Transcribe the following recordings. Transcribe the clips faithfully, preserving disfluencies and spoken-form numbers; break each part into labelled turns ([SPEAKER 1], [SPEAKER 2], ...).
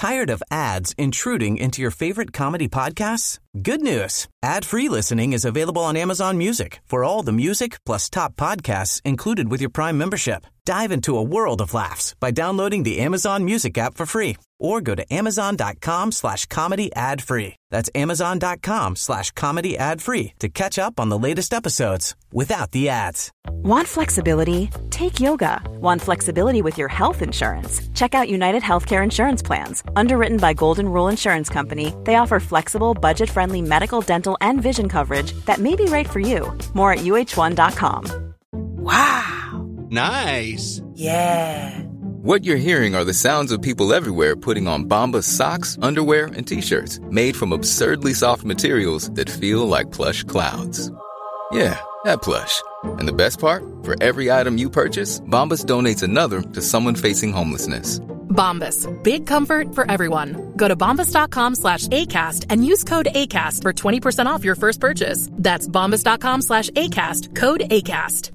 [SPEAKER 1] Tired of ads intruding into your favorite comedy podcasts? Good news. Ad-free listening is available on Amazon Music for all the music plus top podcasts included with your Prime membership. Dive into a world of laughs by downloading the Amazon Music app for free or go to amazon.com slash comedy ad free. That's amazon.com slash comedy ad free to catch up on the latest episodes without the ads.
[SPEAKER 2] Want flexibility? Take yoga. Want flexibility with your health insurance? Check out United Healthcare Insurance Plans. Underwritten by Golden Rule Insurance Company, they offer flexible, budget-friendly medical, dental, and vision coverage that may be right for you. More at U H one dot com.
[SPEAKER 3] Wow.
[SPEAKER 4] Nice.
[SPEAKER 3] Yeah.
[SPEAKER 5] What you're hearing are the sounds of people everywhere putting on Bombas socks, underwear, and T-shirts made from absurdly soft materials that feel like plush clouds. Yeah, that plush. And the best part? For every item you purchase, Bombas donates another to someone facing homelessness.
[SPEAKER 6] Bombas. Big comfort for everyone. Go to bombas.com slash ACAST and use code ACAST for twenty percent off your first purchase. That's bombas.com slash ACAST. Code ACAST.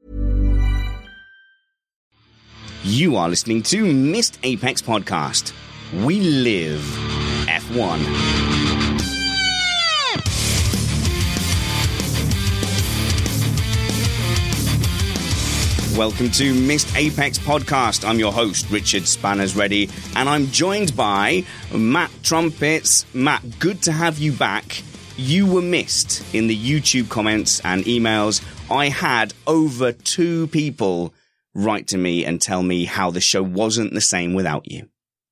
[SPEAKER 4] You are listening to Missed Apex Podcast. We live F one. Welcome to Missed Apex Podcast. I'm your host, Richard Spanners Ready, and I'm joined by Matt Trumpets. Matt, good to have you back. You were missed in the YouTube comments and emails. I had over two people write to me and tell me how the show wasn't the same without you.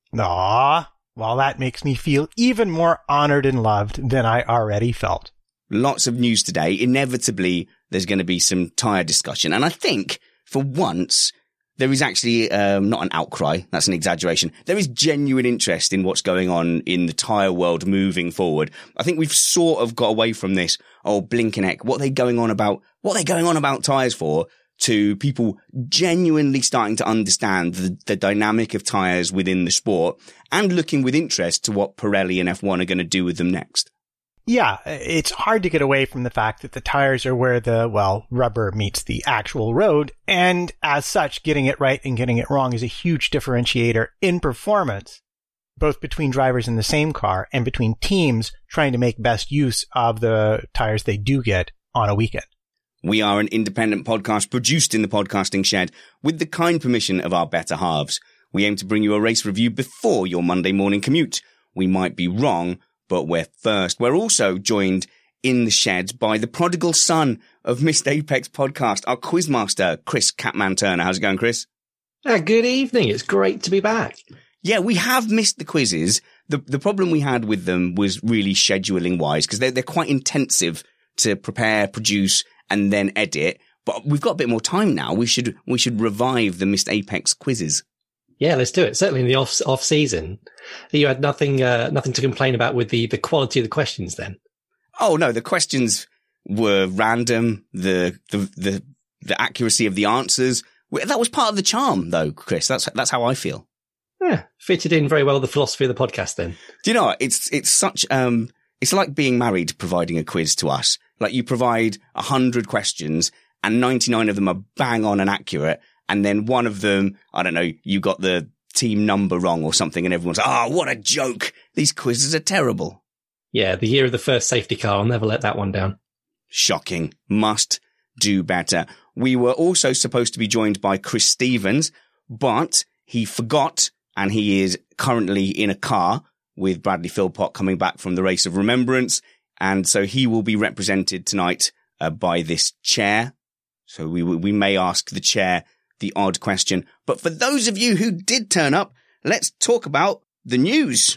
[SPEAKER 7] Aw, well, that makes me feel even more honored and loved than I already felt.
[SPEAKER 4] Lots of news today. Inevitably, there's going to be some tyre discussion. And I think, for once, there is actually um, not an outcry. That's an exaggeration. There is genuine interest in what's going on in the tyre world moving forward. I think we've sort of got away from this, oh, Blinkeneck, what are they going on about? What are they going on about tyres for? To people genuinely starting to understand the, the dynamic of tyres within the sport and looking with interest to what Pirelli and F one are going to do with them next.
[SPEAKER 7] Yeah, it's hard to get away from the fact that the tires are where the, well, rubber meets the actual road. And as such, getting it right and getting it wrong is a huge differentiator in performance, both between drivers in the same car and between teams trying to make best use of the tires they do get on a weekend.
[SPEAKER 4] We are an independent podcast produced in the podcasting shed with the kind permission of our better halves. We aim to bring you a race review before your Monday morning commute. We might be wrong, but we're first. We're also joined in the shed by the prodigal son of Missed Apex Podcast, our quizmaster, Chris Catman Turner. How's it going, Chris?
[SPEAKER 8] Uh, good evening. It's great to be back.
[SPEAKER 4] Yeah, we have missed the quizzes. The the problem we had with them was really scheduling wise because they're, they're quite intensive to prepare, produce, and then edit. But we've got a bit more time now. We should we should revive the Missed Apex quizzes.
[SPEAKER 8] Yeah, let's do it. Certainly in the off off season, you had nothing uh, nothing to complain about with the the quality of the questions. Then,
[SPEAKER 4] oh no, the questions were random. The the the the accuracy of the answers, that was part of the charm, though, Chris. That's that's how I feel.
[SPEAKER 8] Yeah, fitted in very well with the philosophy of the podcast. Then,
[SPEAKER 4] do you know what? It's it's such um it's like being married, providing a quiz to us. Like you provide a hundred questions and ninety-nine of them are bang on and accurate. And then one of them, I don't know, you got the team number wrong or something and everyone's, ah, oh, what a joke. These quizzes are terrible.
[SPEAKER 8] Yeah. The year of the first safety car. I'll never let that one down.
[SPEAKER 4] Shocking. Must do better. We were also supposed to be joined by Chris Stevens, but he forgot and he is currently in a car with Bradley Philpott coming back from the Race of Remembrance. And so he will be represented tonight uh, by this chair. So we we may ask the chair the odd question. But for those of you who did turn up, let's talk about the news.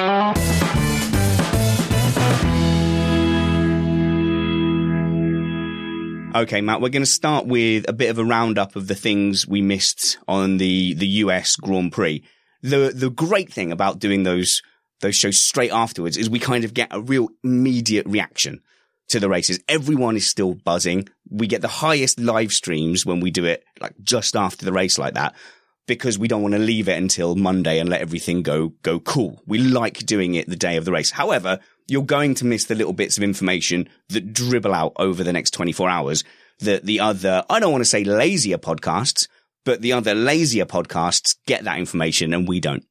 [SPEAKER 4] Okay, Matt, we're going to start with a bit of a roundup of the things we missed on the, the U S Grand Prix. The the great thing about doing those those shows straight afterwards is we kind of get a real immediate reaction to the races. Everyone is still buzzing. We get the highest live streams when we do it like just after the race like that, because we don't want to leave it until Monday and let everything go go cool. We like doing it the day of the race. However, you're going to miss the little bits of information that dribble out over the next twenty-four hours that the other, I don't want to say lazier podcasts, but the other lazier podcasts get that information and we don't.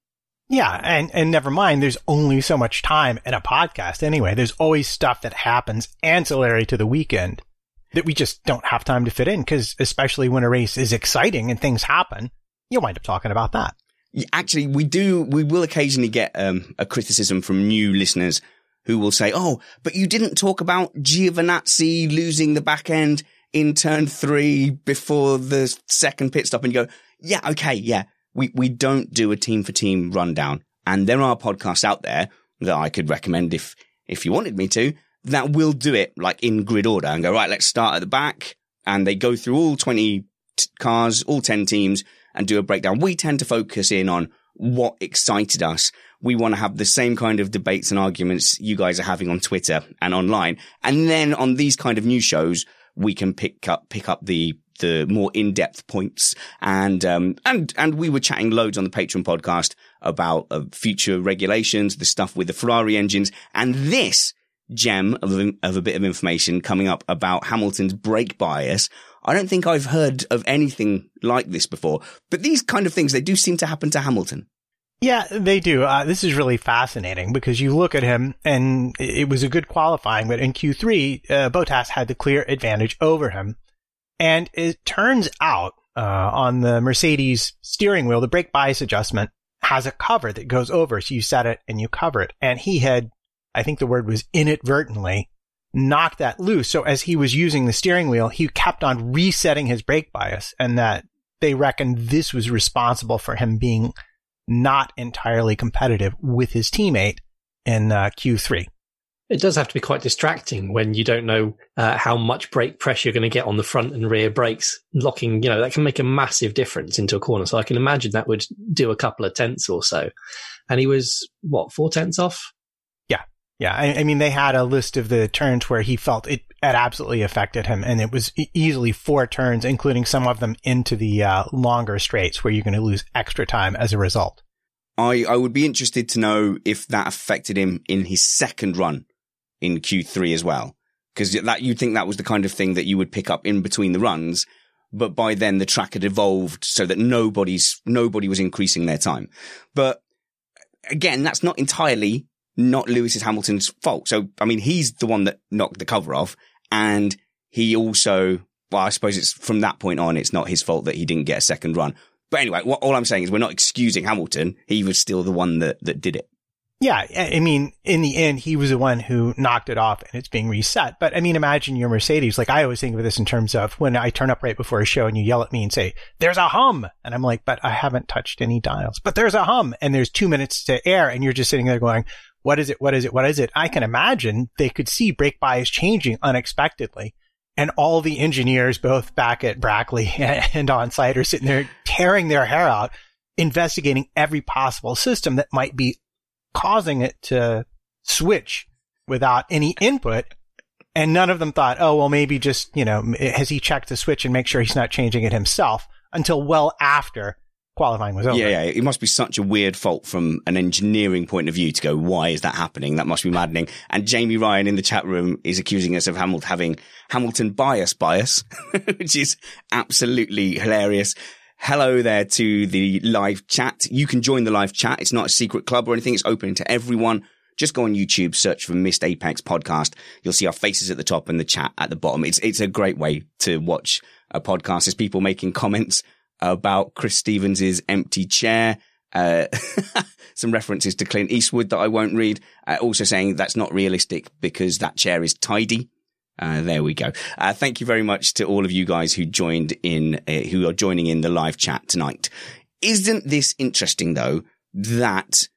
[SPEAKER 7] Yeah, and, and never mind, there's only so much time in a podcast anyway. There's always stuff that happens ancillary to the weekend that we just don't have time to fit in, because especially when a race is exciting and things happen, you'll wind up talking about that.
[SPEAKER 4] Actually, we do, we will occasionally get um, a criticism from new listeners who will say, oh, but you didn't talk about Giovinazzi losing the back end in turn three before the second pit stop. And you go, yeah, okay, yeah. We, we don't do a team for team rundown. And there are podcasts out there that I could recommend if, if you wanted me to, that will do it like in grid order and go, right, let's start at the back. And they go through all twenty t- cars, all ten teams and do a breakdown. We tend to focus in on what excited us. We want to have the same kind of debates and arguments you guys are having on Twitter and online. And then on these kind of news shows, we can pick up, pick up the, the more in-depth points. And, um, and, and we were chatting loads on the Patreon podcast about uh, future regulations, the stuff with the Ferrari engines, and this gem of, of a bit of information coming up about Hamilton's brake bias. I don't think I've heard of anything like this before, but these kind of things, they do seem to happen to Hamilton.
[SPEAKER 7] Yeah, they do. Uh, this is really fascinating because you look at him and it was a good qualifying, but in Q three, uh, Bottas had the clear advantage over him. And it turns out, uh, on the Mercedes steering wheel, the brake bias adjustment has a cover that goes over. So you set it and you cover it. And he had, I think the word was inadvertently, knocked that loose. So as he was using the steering wheel, he kept on resetting his brake bias, and that they reckoned this was responsible for him being not entirely competitive with his teammate in uh, Q three.
[SPEAKER 8] It does have to be quite distracting when you don't know uh, how much brake pressure you're going to get on the front and rear brakes. Locking, you know, that can make a massive difference into a corner. So I can imagine that would do a couple of tenths or so. And he was, what, four tenths off?
[SPEAKER 7] Yeah. Yeah. I, I mean, they had a list of the turns where he felt it had absolutely affected him. And it was e- easily four turns, including some of them into the uh, longer straights where you're going to lose extra time as a result.
[SPEAKER 4] I, I would be interested to know if that affected him in his second run in Q three as well. Because that, you'd think that was the kind of thing that you would pick up in between the runs. But by then the track had evolved so that nobody's, nobody was increasing their time. But again, that's not entirely not Lewis Hamilton's fault. So, I mean, he's the one that knocked the cover off, and he also, well, I suppose it's from that point on, it's not his fault that he didn't get a second run. But anyway, what, all I'm saying is we're not excusing Hamilton. He was still the one that, that did it.
[SPEAKER 7] Yeah, I mean, in the end, he was the one who knocked it off and it's being reset. But I mean, imagine your Mercedes. Like, I always think of this in terms of when I turn up right before a show and you yell at me and say, there's a hum. And I'm like, but I haven't touched any dials. But there's a hum and there's two minutes to air. And you're just sitting there going, what is it? What is it? What is it? I can imagine they could see brake bias changing unexpectedly. And all the engineers, both back at Brackley and on site, are sitting there tearing their hair out, investigating every possible system that might be causing it to switch without any input. And none of them thought, oh, well, maybe just, you know, has he checked the switch and make sure he's not changing it himself, until well after qualifying was over.
[SPEAKER 4] Yeah, yeah. It must be such a weird fault from an engineering point of view to go, why is that happening? That must be maddening. And Jamie Ryan in the chat room is accusing us of Hamilton having Hamilton bias bias, which is absolutely hilarious. Hello there to the live chat. You can join the live chat. It's not a secret club or anything. It's open to everyone. Just go on YouTube, search for Missed Apex Podcast. You'll see our faces at the top and the chat at the bottom. It's, it's a great way to watch a podcast. There's people making comments about Chris Stevens' empty chair. Uh, some references to Clint Eastwood that I won't read. Uh, also saying that's not realistic because that chair is tidy. Uh, there we go. Uh, thank you very much to all of you guys who joined in, uh, who are joining in the live chat tonight. Isn't this interesting though, that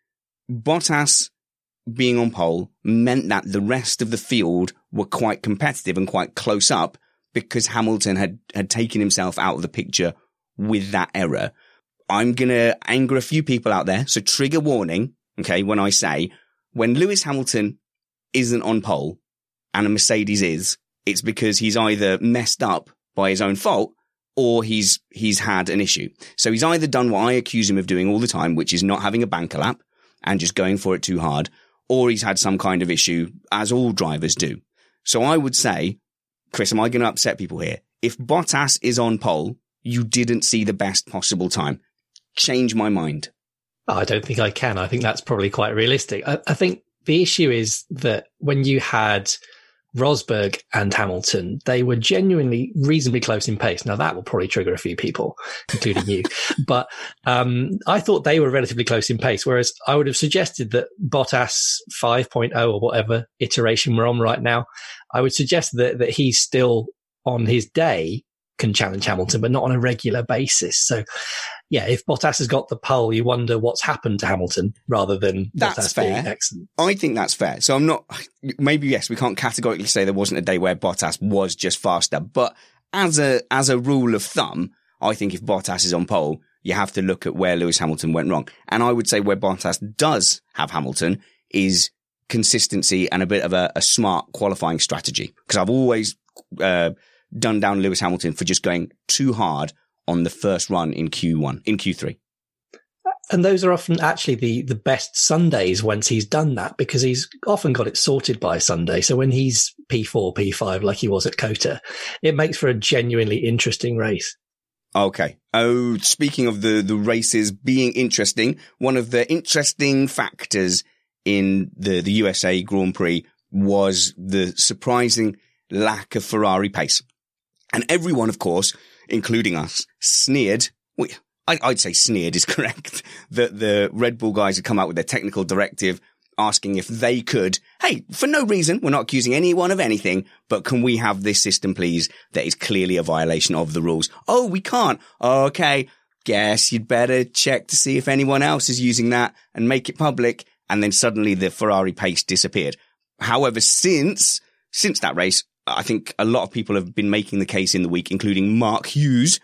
[SPEAKER 4] Bottas being on pole meant that the rest of the field were quite competitive and quite close up because Hamilton had, had taken himself out of the picture with that error. I'm going to anger a few people out there. So trigger warning. Okay. When I say when Lewis Hamilton isn't on pole, and a Mercedes is, it's because he's either messed up by his own fault or he's, he's had an issue. So he's either done what I accuse him of doing all the time, which is not having a banker lap and just going for it too hard, or he's had some kind of issue, as all drivers do. So I would say, Chris, am I going to upset people here? If Bottas is on pole, you didn't see the best possible time. Change my mind.
[SPEAKER 8] I don't think I can. I think that's probably quite realistic. I, I think the issue is that when you had Rosberg and Hamilton, they were genuinely reasonably close in pace. Now, that will probably trigger a few people, including you. But um, I thought they were relatively close in pace, whereas I would have suggested that Bottas five point oh or whatever iteration we're on right now, I would suggest that, that he's still on his day can challenge Hamilton, but not on a regular basis. So, yeah, if Bottas has got the pole, you wonder what's happened to Hamilton rather than
[SPEAKER 4] that's
[SPEAKER 8] Bottas
[SPEAKER 4] fair.
[SPEAKER 8] being excellent.
[SPEAKER 4] I think that's fair. So I'm not, maybe yes, we can't categorically say there wasn't a day where Bottas was just faster, but as a, as a rule of thumb, I think if Bottas is on pole, you have to look at where Lewis Hamilton went wrong. And I would say where Bottas does have Hamilton is consistency and a bit of a, a smart qualifying strategy. Because I've always, uh, done down Lewis Hamilton for just going too hard on the first run in Q one, in Q three.
[SPEAKER 8] And those are often actually the, the best Sundays once he's done that, because he's often got it sorted by Sunday. So when he's P four, P five, like he was at COTA, it makes for a genuinely interesting race.
[SPEAKER 4] Okay. Oh, speaking of the, the races being interesting, one of the interesting factors in the, the U S A Grand Prix was the surprising lack of Ferrari pace. And everyone, of course, including us, sneered. We, I, I'd say sneered is correct. That the Red Bull guys had come out with their technical directive asking if they could, hey, for no reason, we're not accusing anyone of anything, but can we have this system, please, that is clearly a violation of the rules? Oh, we can't. Okay. Guess you'd better check to see if anyone else is using that and make it public. And then suddenly the Ferrari pace disappeared. However, since, since that race, I think a lot of people have been making the case in the week, including Mark Hughes,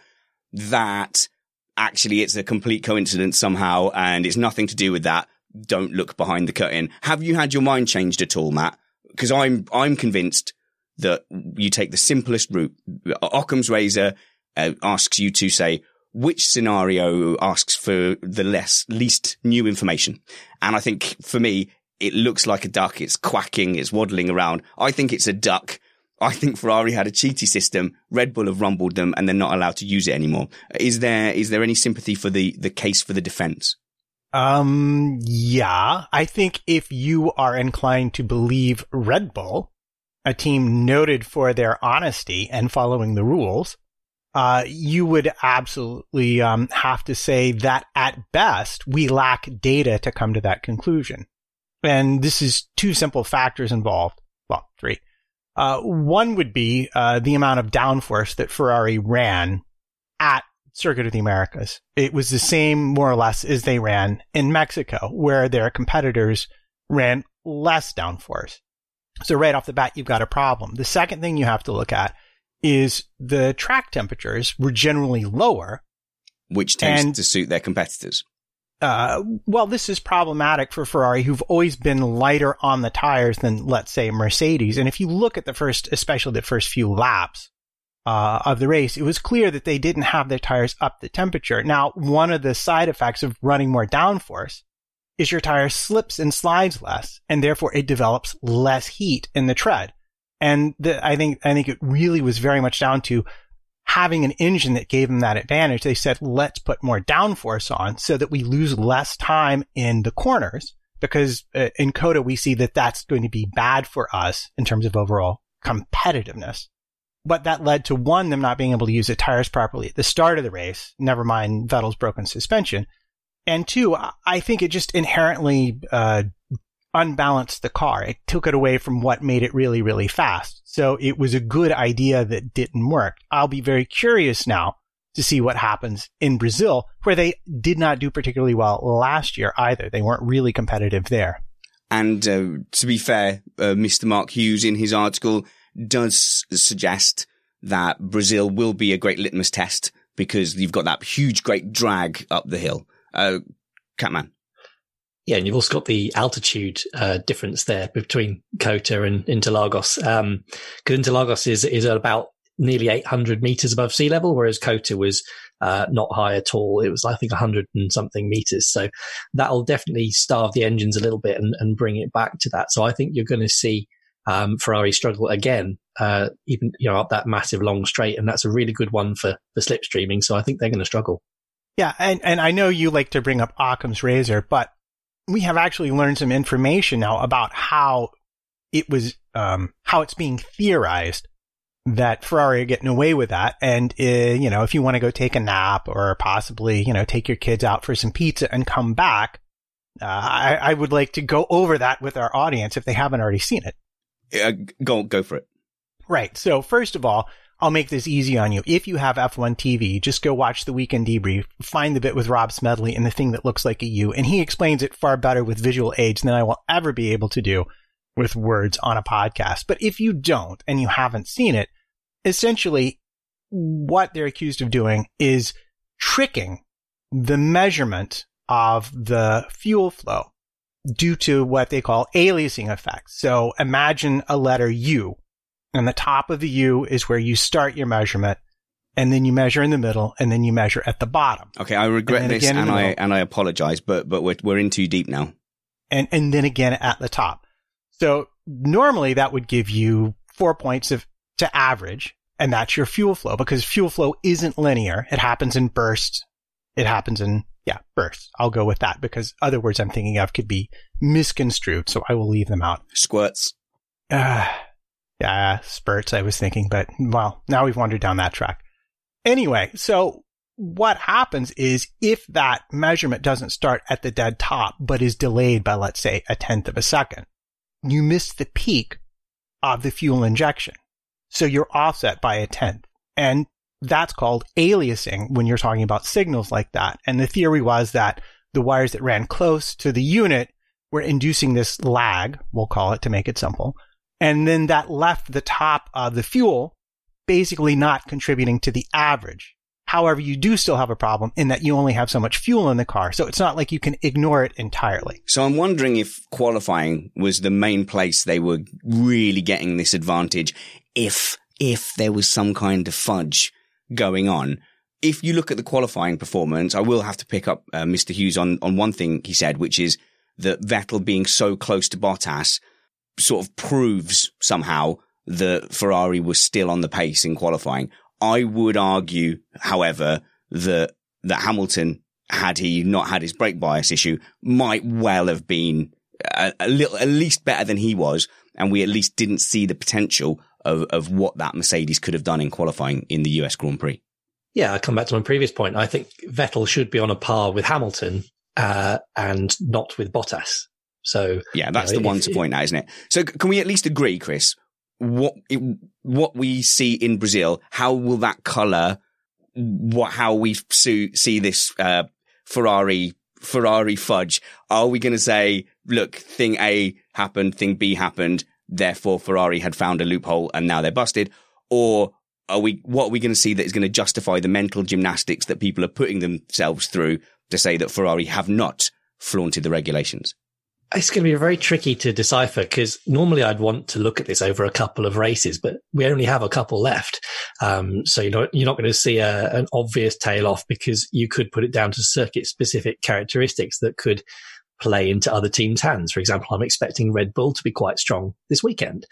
[SPEAKER 4] that actually it's a complete coincidence somehow and it's nothing to do with that. Don't look behind the curtain. Have you had your mind changed at all, Matt? Because I'm, I'm convinced that you take the simplest route. Occam's razor uh, asks you to say which scenario asks for the less, least new information. And I think for me, it looks like a duck. It's quacking. It's waddling around. I think it's a duck. I think Ferrari had a cheaty system. Red Bull have rumbled them and they're not allowed to use it anymore. Is there, is there any sympathy for the, the case for the defense?
[SPEAKER 7] Um, yeah. I think if you are inclined to believe Red Bull, a team noted for their honesty and following the rules, uh, you would absolutely, um, have to say that at best, we lack data to come to that conclusion. And this is two simple factors involved. Well, three. Uh, one would be, uh, the amount of downforce that Ferrari ran at Circuit of the Americas. It was the same, more or less, as they ran in Mexico, where their competitors ran less downforce. So right off the bat, you've got a problem. The second thing you have to look at is the track temperatures were generally lower.
[SPEAKER 4] Which tends
[SPEAKER 7] and,
[SPEAKER 4] to suit their competitors.
[SPEAKER 7] Uh, well, this is problematic for Ferrari, who've always been lighter on the tires than, let's say, Mercedes. And if you look at the first, especially the first few laps uh, of the race, it was clear that they didn't have their tires up to temperature. Now, one of the side effects of running more downforce is your tire slips and slides less, and therefore it develops less heat in the tread. And the, I think I think it really was very much down to having an engine that gave them that advantage. They said, let's put more downforce on so that we lose less time in the corners, because uh, in COTA, we see that that's going to be bad for us in terms of overall competitiveness. But that led to, one, them not being able to use the tires properly at the start of the race, never mind Vettel's broken suspension. And two, I think it just inherently uh, unbalanced the car. It took it away from what made it really, really fast. So it was a good idea that didn't work. I'll be very curious now to see what happens in Brazil, where they did not do particularly well last year either. They weren't really competitive there.
[SPEAKER 4] And uh, to be fair, uh, Mister Mark Hughes in his article does suggest that Brazil will be a great litmus test because you've got that huge, great drag up the hill. Uh, Catman.
[SPEAKER 8] Yeah, and you've also got the altitude uh, difference there between COTA and Interlagos. Um, because Interlagos is is at about nearly eight hundred meters above sea level, whereas COTA was uh, not high at all. It was, I think, one hundred and something meters. So that'll definitely starve the engines a little bit and, and bring it back to that. So I think you're going to see um, Ferrari struggle again, uh, even you know up that massive long straight, and that's a really good one for for slipstreaming. So I think they're going to struggle.
[SPEAKER 7] Yeah, and, and I know you like to bring up Occam's razor, but we have actually learned some information now about how it was, um, how it's being theorized that Ferrari are getting away with that. And, uh, you know, if you want to go take a nap or possibly, you know, take your kids out for some pizza and come back, uh, I, I would like to go over that with our audience if they haven't already seen it.
[SPEAKER 4] Uh, go, go for it.
[SPEAKER 7] Right. So first of all, I'll make this easy on you. If you have F one T V, just go watch the Weekend Debrief, find the bit with Rob Smedley and the thing that looks like a U, and he explains it far better with visual aids than I will ever be able to do with words on a podcast. But if you don't and you haven't seen it, essentially what they're accused of doing is tricking the measurement of the fuel flow due to what they call aliasing effects. So imagine a letter U, and the top of the U is where you start your measurement, and then you measure in the middle, and then you measure at the bottom.
[SPEAKER 4] Okay, I regret and this, and I middle. and I apologize, but but we're we're in too deep now.
[SPEAKER 7] And and then again at the top. So normally that would give you four points of to average, and that's your fuel flow, because fuel flow isn't linear. It happens in bursts. It happens in, yeah, bursts. I'll go with that because other words I'm thinking of could be misconstrued, so I will leave them out.
[SPEAKER 4] Squirts.
[SPEAKER 7] Uh, yeah, spurts I was thinking, but, well, now we've wandered down that track. Anyway, so what happens is if that measurement doesn't start at the dead top, but is delayed by, let's say, a tenth of a second, you miss the peak of the fuel injection. So you're offset by a tenth. And that's called aliasing when you're talking about signals like that. And the theory was that the wires that ran close to the unit were inducing this lag, we'll call it to make it simple. And then that left the top of the fuel basically not contributing to the average. However, you do still have a problem in that you only have so much fuel in the car. So it's not like you can ignore it entirely.
[SPEAKER 4] So I'm wondering if qualifying was the main place they were really getting this advantage. If, if there was some kind of fudge going on. If you look at the qualifying performance, I will have to pick up uh, Mister Hughes on, on one thing he said, which is that Vettel being so close to Bottas sort of proves somehow that Ferrari was still on the pace in qualifying. I would argue, however, that that Hamilton, had he not had his brake bias issue, might well have been a, a little, at least better than he was, and we at least didn't see the potential of, of what that Mercedes could have done in qualifying in the U S Grand Prix.
[SPEAKER 8] Yeah, I come back to my previous point. I think Vettel should be on a par with Hamilton, uh, and not with Bottas. So
[SPEAKER 4] yeah, that's
[SPEAKER 8] you know,
[SPEAKER 4] the one
[SPEAKER 8] if,
[SPEAKER 4] to point out, isn't it? So can we at least agree, Chris? What it, what we see in Brazil, how will that colour what how we see, see this uh, Ferrari Ferrari fudge? Are we going to say, look, thing A happened, thing B happened, therefore Ferrari had found a loophole and now they're busted? Or are we? What are we going to see that is going to justify the mental gymnastics that people are putting themselves through to say that Ferrari have not flaunted the regulations?
[SPEAKER 8] It's going to be very tricky to decipher because normally I'd want to look at this over a couple of races, but we only have a couple left. Um, so you're not, you're not going to see a, an obvious tail off because you could put it down to circuit specific characteristics that could play into other teams' hands. For example, I'm expecting Red Bull to be quite strong this weekend.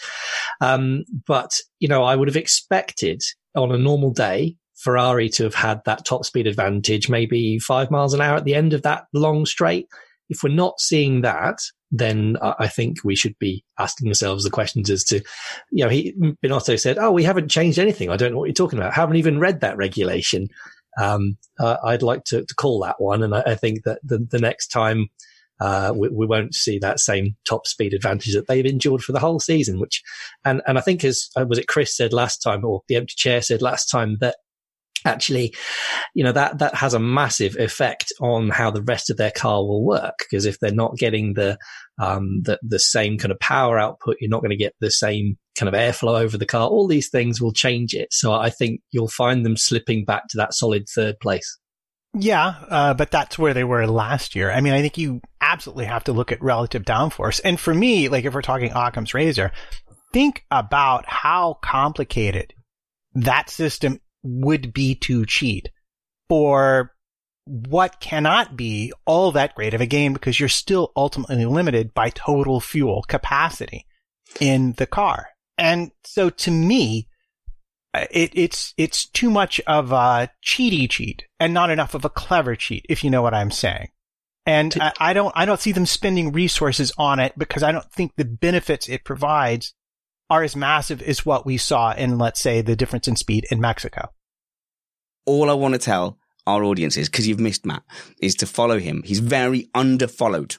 [SPEAKER 8] Um, but, you know, I would have expected on a normal day, Ferrari to have had that top speed advantage, maybe five miles an hour at the end of that long straight. If we're not seeing that, then I think we should be asking ourselves the questions as to, you know, he, Binotto said, oh, we haven't changed anything. I don't know what you're talking about. Haven't even read that regulation. Um, uh, I'd like to, to call that one. And I, I think that the, the next time, uh, we, we won't see that same top speed advantage that they've endured for the whole season, which, and, and I think as, uh, was it Chris said last time, or the empty chair said last time, that actually, you know, that, that has a massive effect on how the rest of their car will work. Because if they're not getting the, um, the, the same kind of power output, you're not going to get the same kind of airflow over the car. All these things will change it. So I think you'll find them slipping back to that solid third place.
[SPEAKER 7] Yeah, uh, but that's where they were last year. I mean, I think you absolutely have to look at relative downforce. And for me, like if we're talking Occam's razor, think about how complicated that system would be to cheat for what cannot be all that great of a game, because you're still ultimately limited by total fuel capacity in the car. And so to me, It, it's it's too much of a cheaty cheat and not enough of a clever cheat, if you know what I'm saying. And I, I don't I don't see them spending resources on it because I don't think the benefits it provides are as massive as what we saw in, let's say, the difference in speed in Mexico.
[SPEAKER 4] All I want to tell our audience is, because you've missed Matt, is to follow him. He's very underfollowed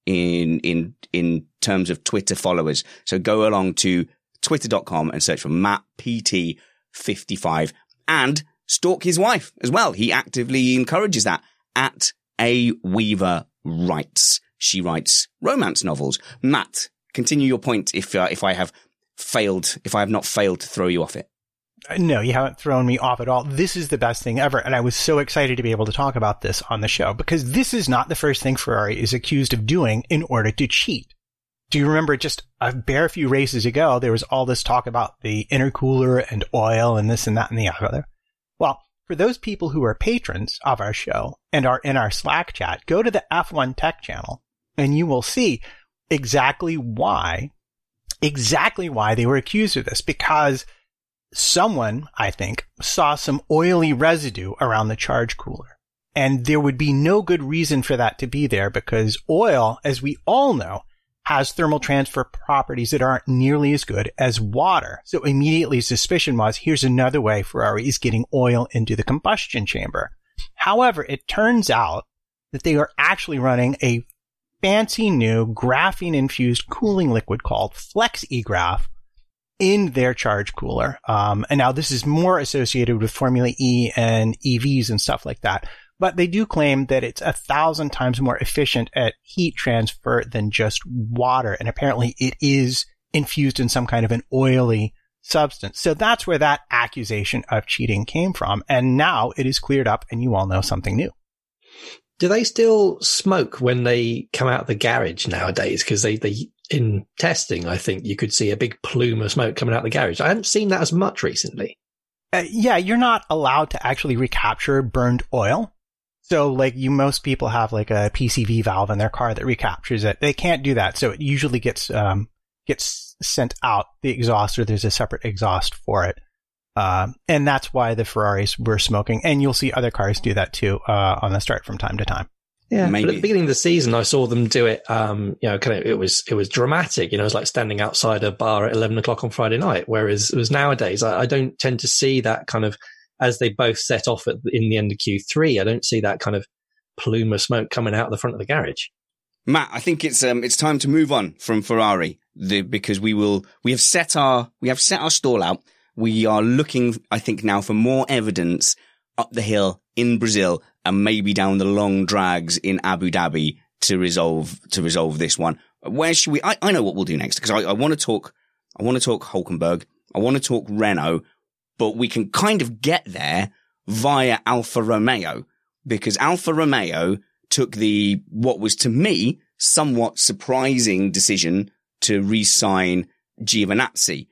[SPEAKER 4] in in in terms of Twitter followers. So go along to twitter dot com and search for Matt P T fifty-five and stalk his wife as well. He actively encourages that at A Weaver Writes. She writes romance novels. Matt, continue your point if uh, if I have failed, if I have not failed to throw you off it.
[SPEAKER 7] No, you haven't thrown me off at all. This is the best thing ever. And I was so excited to be able to talk about this on the show because this is not the first thing Ferrari is accused of doing in order to cheat. Do you remember just a bare few races ago, there was all this talk about the intercooler and oil and this and that and the other? Well, for those people who are patrons of our show and are in our Slack chat, go to the F one Tech channel and you will see exactly why, exactly why they were accused of this. Because someone, I think, saw some oily residue around the charge cooler. And there would be no good reason for that to be there because oil, as we all know, has thermal transfer properties that aren't nearly as good as water. So immediately suspicion was, here's another way Ferrari is getting oil into the combustion chamber. However, it turns out that they are actually running a fancy new graphene-infused cooling liquid called FlexeGraph in their charge cooler. Um, and now this is more associated with Formula E and E Vs and stuff like that. But they do claim that it's a thousand times more efficient at heat transfer than just water. And apparently it is infused in some kind of an oily substance. So that's where that accusation of cheating came from. And now it is cleared up and you all know something new.
[SPEAKER 8] Do they still smoke when they come out of the garage nowadays? Because they, they, in testing, I think you could see a big plume of smoke coming out of the garage. I haven't seen that as much recently.
[SPEAKER 7] Uh, yeah, you're not allowed to actually recapture burned oil. So, like, you, most people have, like, a P C V valve in their car that recaptures it. They can't do that. So it usually gets, um, gets sent out the exhaust, or there's a separate exhaust for it. Um, and that's why the Ferraris were smoking. And you'll see other cars do that too, uh, on the start from time to time.
[SPEAKER 8] Yeah.
[SPEAKER 4] Maybe.
[SPEAKER 8] But at the beginning of the season, I saw them do it, um, you know, kind of, it was, it was dramatic. You know, it was like standing outside a bar at eleven o'clock on Friday night. Whereas it was nowadays, I, I don't tend to see that kind of, as they both set off at, in the end of Q three, I don't see that kind of plume of smoke coming out of the front of the garage.
[SPEAKER 4] Matt, I think it's um it's time to move on from Ferrari the, because we will we have set our we have set our stall out. We are looking, I think, now for more evidence up the hill in Brazil and maybe down the long drags in Abu Dhabi to resolve to resolve this one. Where should we? I, I know what we'll do next because I, I want to talk. I want to talk Hulkenberg. I want to talk Renault. But we can kind of get there via Alfa Romeo because Alfa Romeo took the, what was to me, somewhat surprising decision to re-sign Giovinazzi.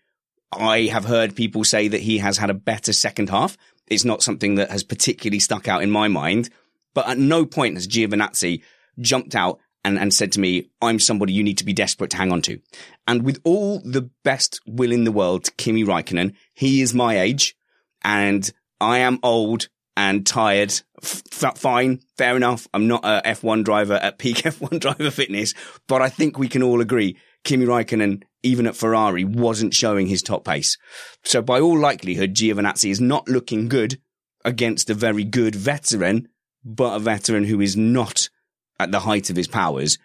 [SPEAKER 4] I have heard people say that he has had a better second half. It's not something that has particularly stuck out in my mind, but at no point has Giovinazzi jumped out and, and said to me, I'm somebody you need to be desperate to hang on to. And with all the best will in the world to Kimi Räikkönen, he is my age and I am old and tired. F- fine, fair enough. I'm not a F one driver at peak F one driver fitness, but I think we can all agree Kimi Räikkönen, even at Ferrari, wasn't showing his top pace. So by all likelihood, Giovinazzi is not looking good against a very good veteran, but a veteran who is not at the height of his powers.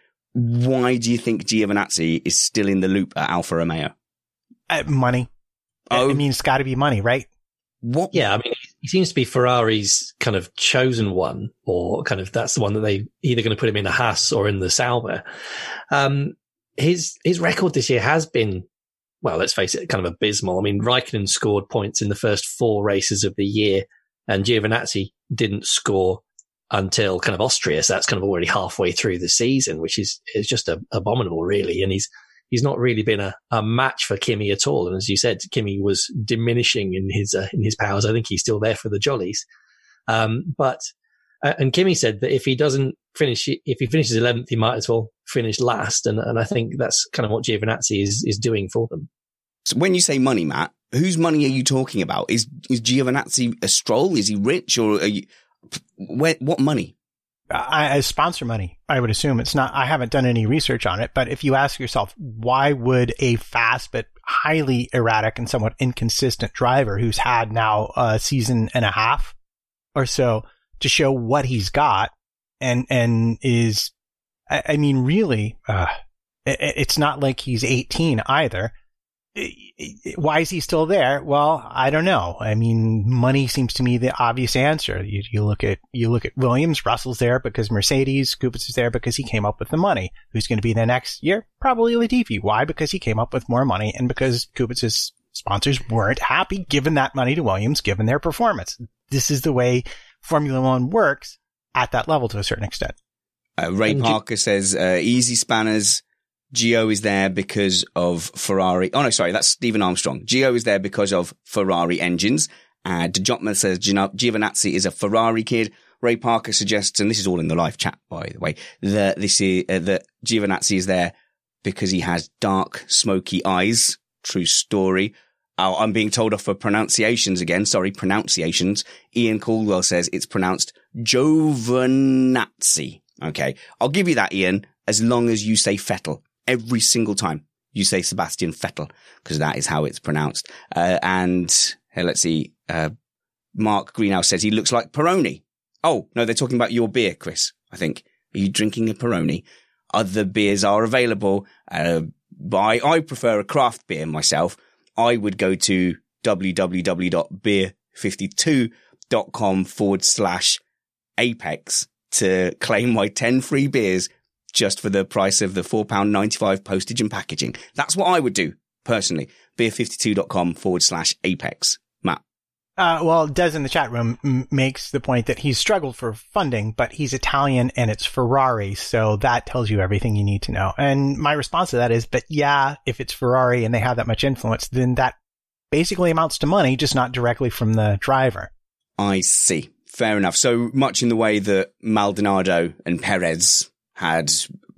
[SPEAKER 4] Why do you think Giovinazzi is still in the loop at Alfa Romeo?
[SPEAKER 7] Uh, money.
[SPEAKER 4] Oh.
[SPEAKER 7] I mean, it's got to be money, right?
[SPEAKER 4] What?
[SPEAKER 8] Yeah, I mean, he seems to be Ferrari's kind of chosen one, or kind of that's the one that they either going to put him in a Haas or in the Sauber. Um, his his record this year has been, well, let's face it, kind of abysmal. I mean, Raikkonen scored points in the first four races of the year, and Giovinazzi didn't score until kind of Austria. So that's kind of already halfway through the season, which is is just a, abominable, really. And he's he's not really been a, a match for Kimi at all. And as you said, Kimi was diminishing in his uh, in his powers. I think he's still there for the jollies. Um, but uh, and Kimi said that if he doesn't finish, if he finishes eleventh, he might as well finish last. And and I think that's kind of what Giovinazzi is is doing for them.
[SPEAKER 4] So when you say money, Matt, whose money are you talking about? Is is Giovinazzi a Stroll? Is he rich, or are you, where, what money?
[SPEAKER 7] I, I sponsor money, I would assume. It's not, I haven't done any research on it, but if you ask yourself, why would a fast but highly erratic and somewhat inconsistent driver who's had now a season and a half or so to show what he's got and, and is, I, I mean, really, uh, it, it's not like he's eighteen either. Why is he still there? Well, I don't know. I mean, money seems to me the obvious answer. You, you look at you look at Williams. Russell's there because Mercedes. Kubica is there because he came up with the money. Who's going to be there next year? Probably Latifi. Why? Because he came up with more money, and because Kubica's sponsors weren't happy giving that money to Williams, given their performance. This is the way Formula One works at that level to a certain extent.
[SPEAKER 4] Uh, Ray
[SPEAKER 7] and
[SPEAKER 4] Parker
[SPEAKER 7] G-
[SPEAKER 4] says uh, easy spanners. Gio is there because of Ferrari. Oh, no, sorry, that's Stephen Armstrong. Gio is there because of Ferrari engines. Uh, DeJotman says Giovinazzi is a Ferrari kid. Ray Parker suggests, and this is all in the live chat, by the way, that this is, uh, that Giovinazzi is there because he has dark, smoky eyes. True story. Oh, I'm being told off for pronunciations again. Sorry, pronunciations. Ian Caldwell says it's pronounced Giovinazzi. Okay. I'll give you that, Ian, as long as you say Vettel. Every single time you say Sebastian Vettel, because that is how it's pronounced. Uh, and hey, let's see. Uh, Mark Greenhouse says he looks like Peroni. Oh, no, they're talking about your beer, Chris, I think. Are you drinking a Peroni? Other beers are available. Uh, by, I prefer a craft beer myself. I would go to www.beer fifty-two.com forward slash Apex to claim my ten free beers just for the price of the four pounds ninety-five postage and packaging. That's what I would do, personally. beer fifty-two.com forward slash Apex. Matt.
[SPEAKER 7] Uh, well, Des in the chat room m- makes the point that he's struggled for funding, but he's Italian and it's Ferrari, so that tells you everything you need to know. And my response to that is, but yeah, if it's Ferrari and they have that much influence, then that basically amounts to money, just not directly from the driver.
[SPEAKER 4] I see. Fair enough. So much in the way that Maldonado and Perez had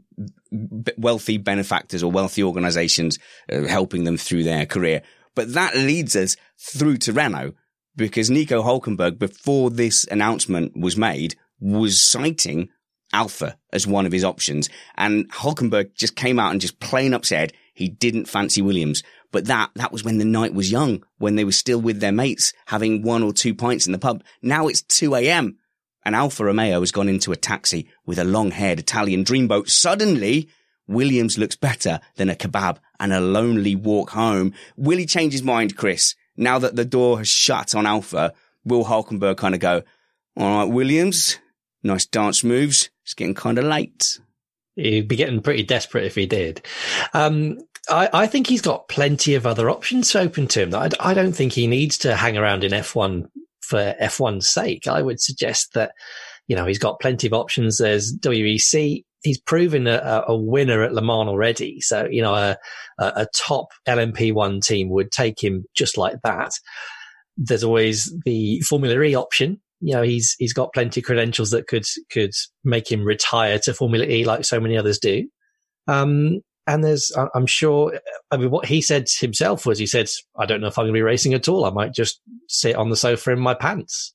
[SPEAKER 4] wealthy benefactors or wealthy organizations uh, helping them through their career. But that leads us through to Renault, because Nico Hülkenberg, before this announcement was made, was citing Alpha as one of his options. And Hülkenberg just came out and just plain up said he didn't fancy Williams. But that, that was when the night was young, when they were still with their mates, having one or two pints in the pub. Now it's two a.m. and Alfa Romeo has gone into a taxi with a long-haired Italian dreamboat. Suddenly, Williams looks better than a kebab and a lonely walk home. Will he change his mind, Chris? Now that the door has shut on Alfa, will Hülkenberg kind of go, all right, Williams, nice dance moves. It's getting kind of late.
[SPEAKER 8] He'd be getting pretty desperate if he did. Um, I, I think he's got plenty of other options open to him. I, I don't think he needs to hang around in F one for F one's sake. I would suggest that, you know, he's got plenty of options. There's W E C. He's proven a, a winner at Le Mans already. So, you know, a, a top L M P one team would take him just like that. There's always the Formula E option. You know, he's, he's got plenty of credentials that could, could make him retire to Formula E like so many others do. Um, and there's, I'm sure, I mean, what he said himself was, he said, I don't know if I'm going to be racing at all. I might just sit on the sofa in my pants.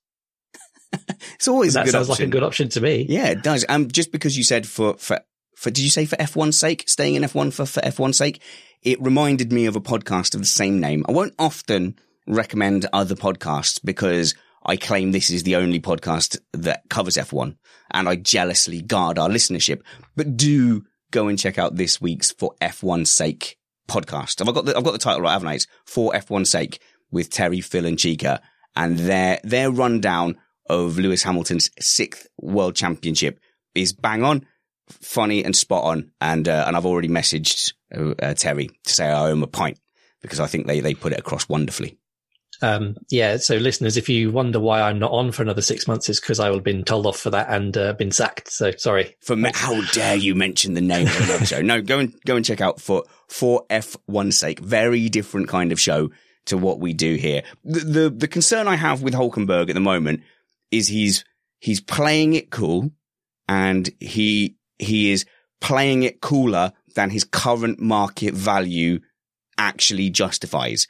[SPEAKER 4] It's always
[SPEAKER 8] that
[SPEAKER 4] a good
[SPEAKER 8] sounds
[SPEAKER 4] option.
[SPEAKER 8] like a good option to me.
[SPEAKER 4] Yeah, it does. Um, just because you said for, for, for, did you say for F one's sake, staying in F one for, for F one's sake? It reminded me of a podcast of the same name. I won't often recommend other podcasts because I claim this is the only podcast that covers F one and I jealously guard our listenership, but do go and check out this week's For F one's Sake podcast. Have I got the, I've got the title right, haven't I? It's For F one's Sake with Terry, Phil and Chica, and their, their rundown of Lewis Hamilton's sixth world championship is bang on, funny and spot on. And, uh, and I've already messaged uh, uh, Terry to say I owe him a pint because I think they, they put it across wonderfully.
[SPEAKER 8] Um, yeah. So listeners, if you wonder why I'm not on for another six months, it's because I will have been told off for that and, uh, been sacked. So sorry.
[SPEAKER 4] For me, how dare you mention the name of another show? No, go and, go and check out for, for F one's sake. Very different kind of show to what we do here. The, the, the concern I have with Hülkenberg at the moment is he's, he's playing it cool and he, he is playing it cooler than his current market value actually justifies.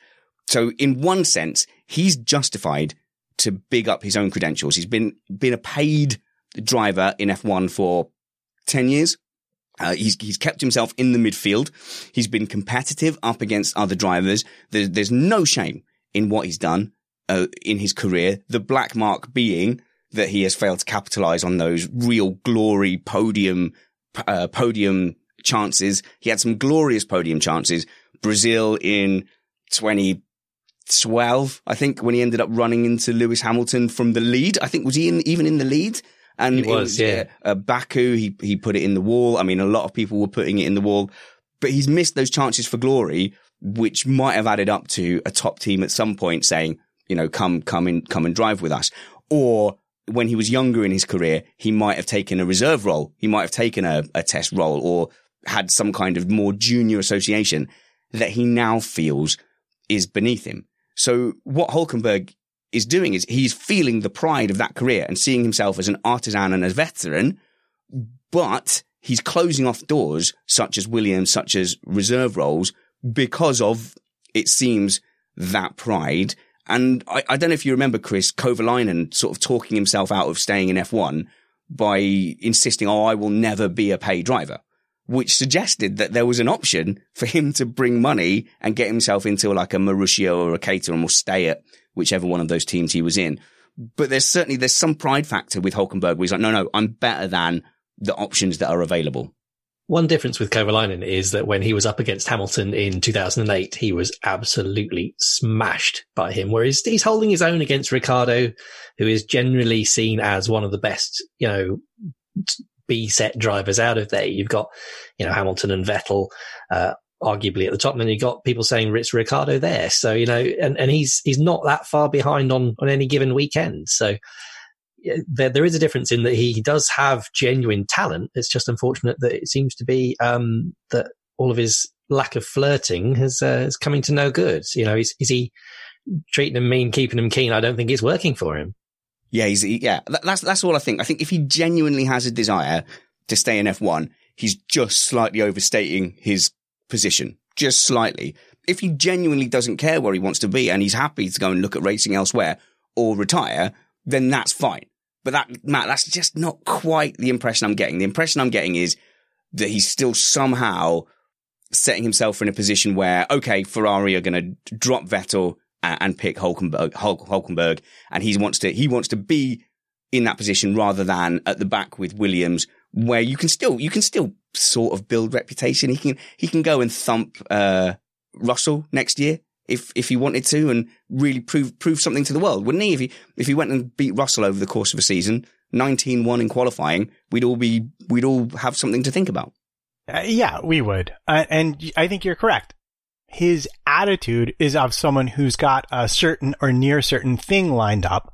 [SPEAKER 4] So in one sense, he's justified to big up his own credentials. He's been, been a paid driver in F one for ten years. Uh, he's, he's kept himself in the midfield. He's been competitive up against other drivers. There's, there's no shame in what he's done, uh, in his career. The black mark being that he has failed to capitalize on those real glory podium, uh, podium chances. He had some glorious podium chances. Brazil in twenty twelve, I think, when he ended up running into Lewis Hamilton from the lead. I think, was he in, even in the lead? And
[SPEAKER 8] he was, was yeah.
[SPEAKER 4] Uh, uh, Baku, he, he put it in the wall. I mean, a lot of people were putting it in the wall, but he's missed those chances for glory, which might have added up to a top team at some point saying, you know, come, come in, come and drive with us. Or when he was younger in his career, he might have taken a reserve role. He might have taken a, a test role or had some kind of more junior association that he now feels is beneath him. So what Hulkenberg is doing is he's feeling the pride of that career and seeing himself as an artisan and as veteran, but he's closing off doors such as Williams, such as reserve roles, because of, it seems, that pride. And I, I don't know if you remember, Chris, Kovalainen sort of talking himself out of staying in F one by insisting, oh, I will never be a paid driver, which suggested that there was an option for him to bring money and get himself into like a Marussia or a Caterham or stay at whichever one of those teams he was in. But there's certainly, there's some pride factor with Hulkenberg where he's like, no, no, I'm better than the options that are available.
[SPEAKER 8] One difference with Kovalainen is that when he was up against Hamilton in two thousand eight, he was absolutely smashed by him, whereas he's holding his own against Ricciardo, who is generally seen as one of the best, you know, B-set drivers out of there. You've got, you know, Hamilton and Vettel, uh, arguably at the top, and then you've got people saying it's Ricciardo there. So, you know, and, and he's, he's not that far behind on, on any given weekend. So yeah, there, there is a difference in that he does have genuine talent. It's just unfortunate that it seems to be, um, that all of his lack of flirting has, uh, is coming to no good. You know, is, is he treating him mean, keeping him keen? I don't think it's working for him.
[SPEAKER 4] Yeah, he's, yeah, that's, that's all I think. I think if he genuinely has a desire to stay in F one, he's just slightly overstating his position, just slightly. If he genuinely doesn't care where he wants to be and he's happy to go and look at racing elsewhere or retire, then that's fine. But that, Matt, that's just not quite the impression I'm getting. The impression I'm getting is that he's still somehow setting himself in a position where, okay, Ferrari are going to drop Vettel and pick Hulkenberg, Hulkenberg, and he wants to, he wants to be in that position rather than at the back with Williams, where you can still, you can still sort of build reputation. He can, he can go and thump, uh, Russell next year if, if he wanted to and really prove, prove something to the world, wouldn't he? If he, if he went and beat Russell over the course of a season, nineteen one in qualifying, we'd all be, we'd all have something to think about.
[SPEAKER 7] Uh, yeah, we would. Uh, and I think you're correct. His attitude is of someone who's got a certain or near certain thing lined up,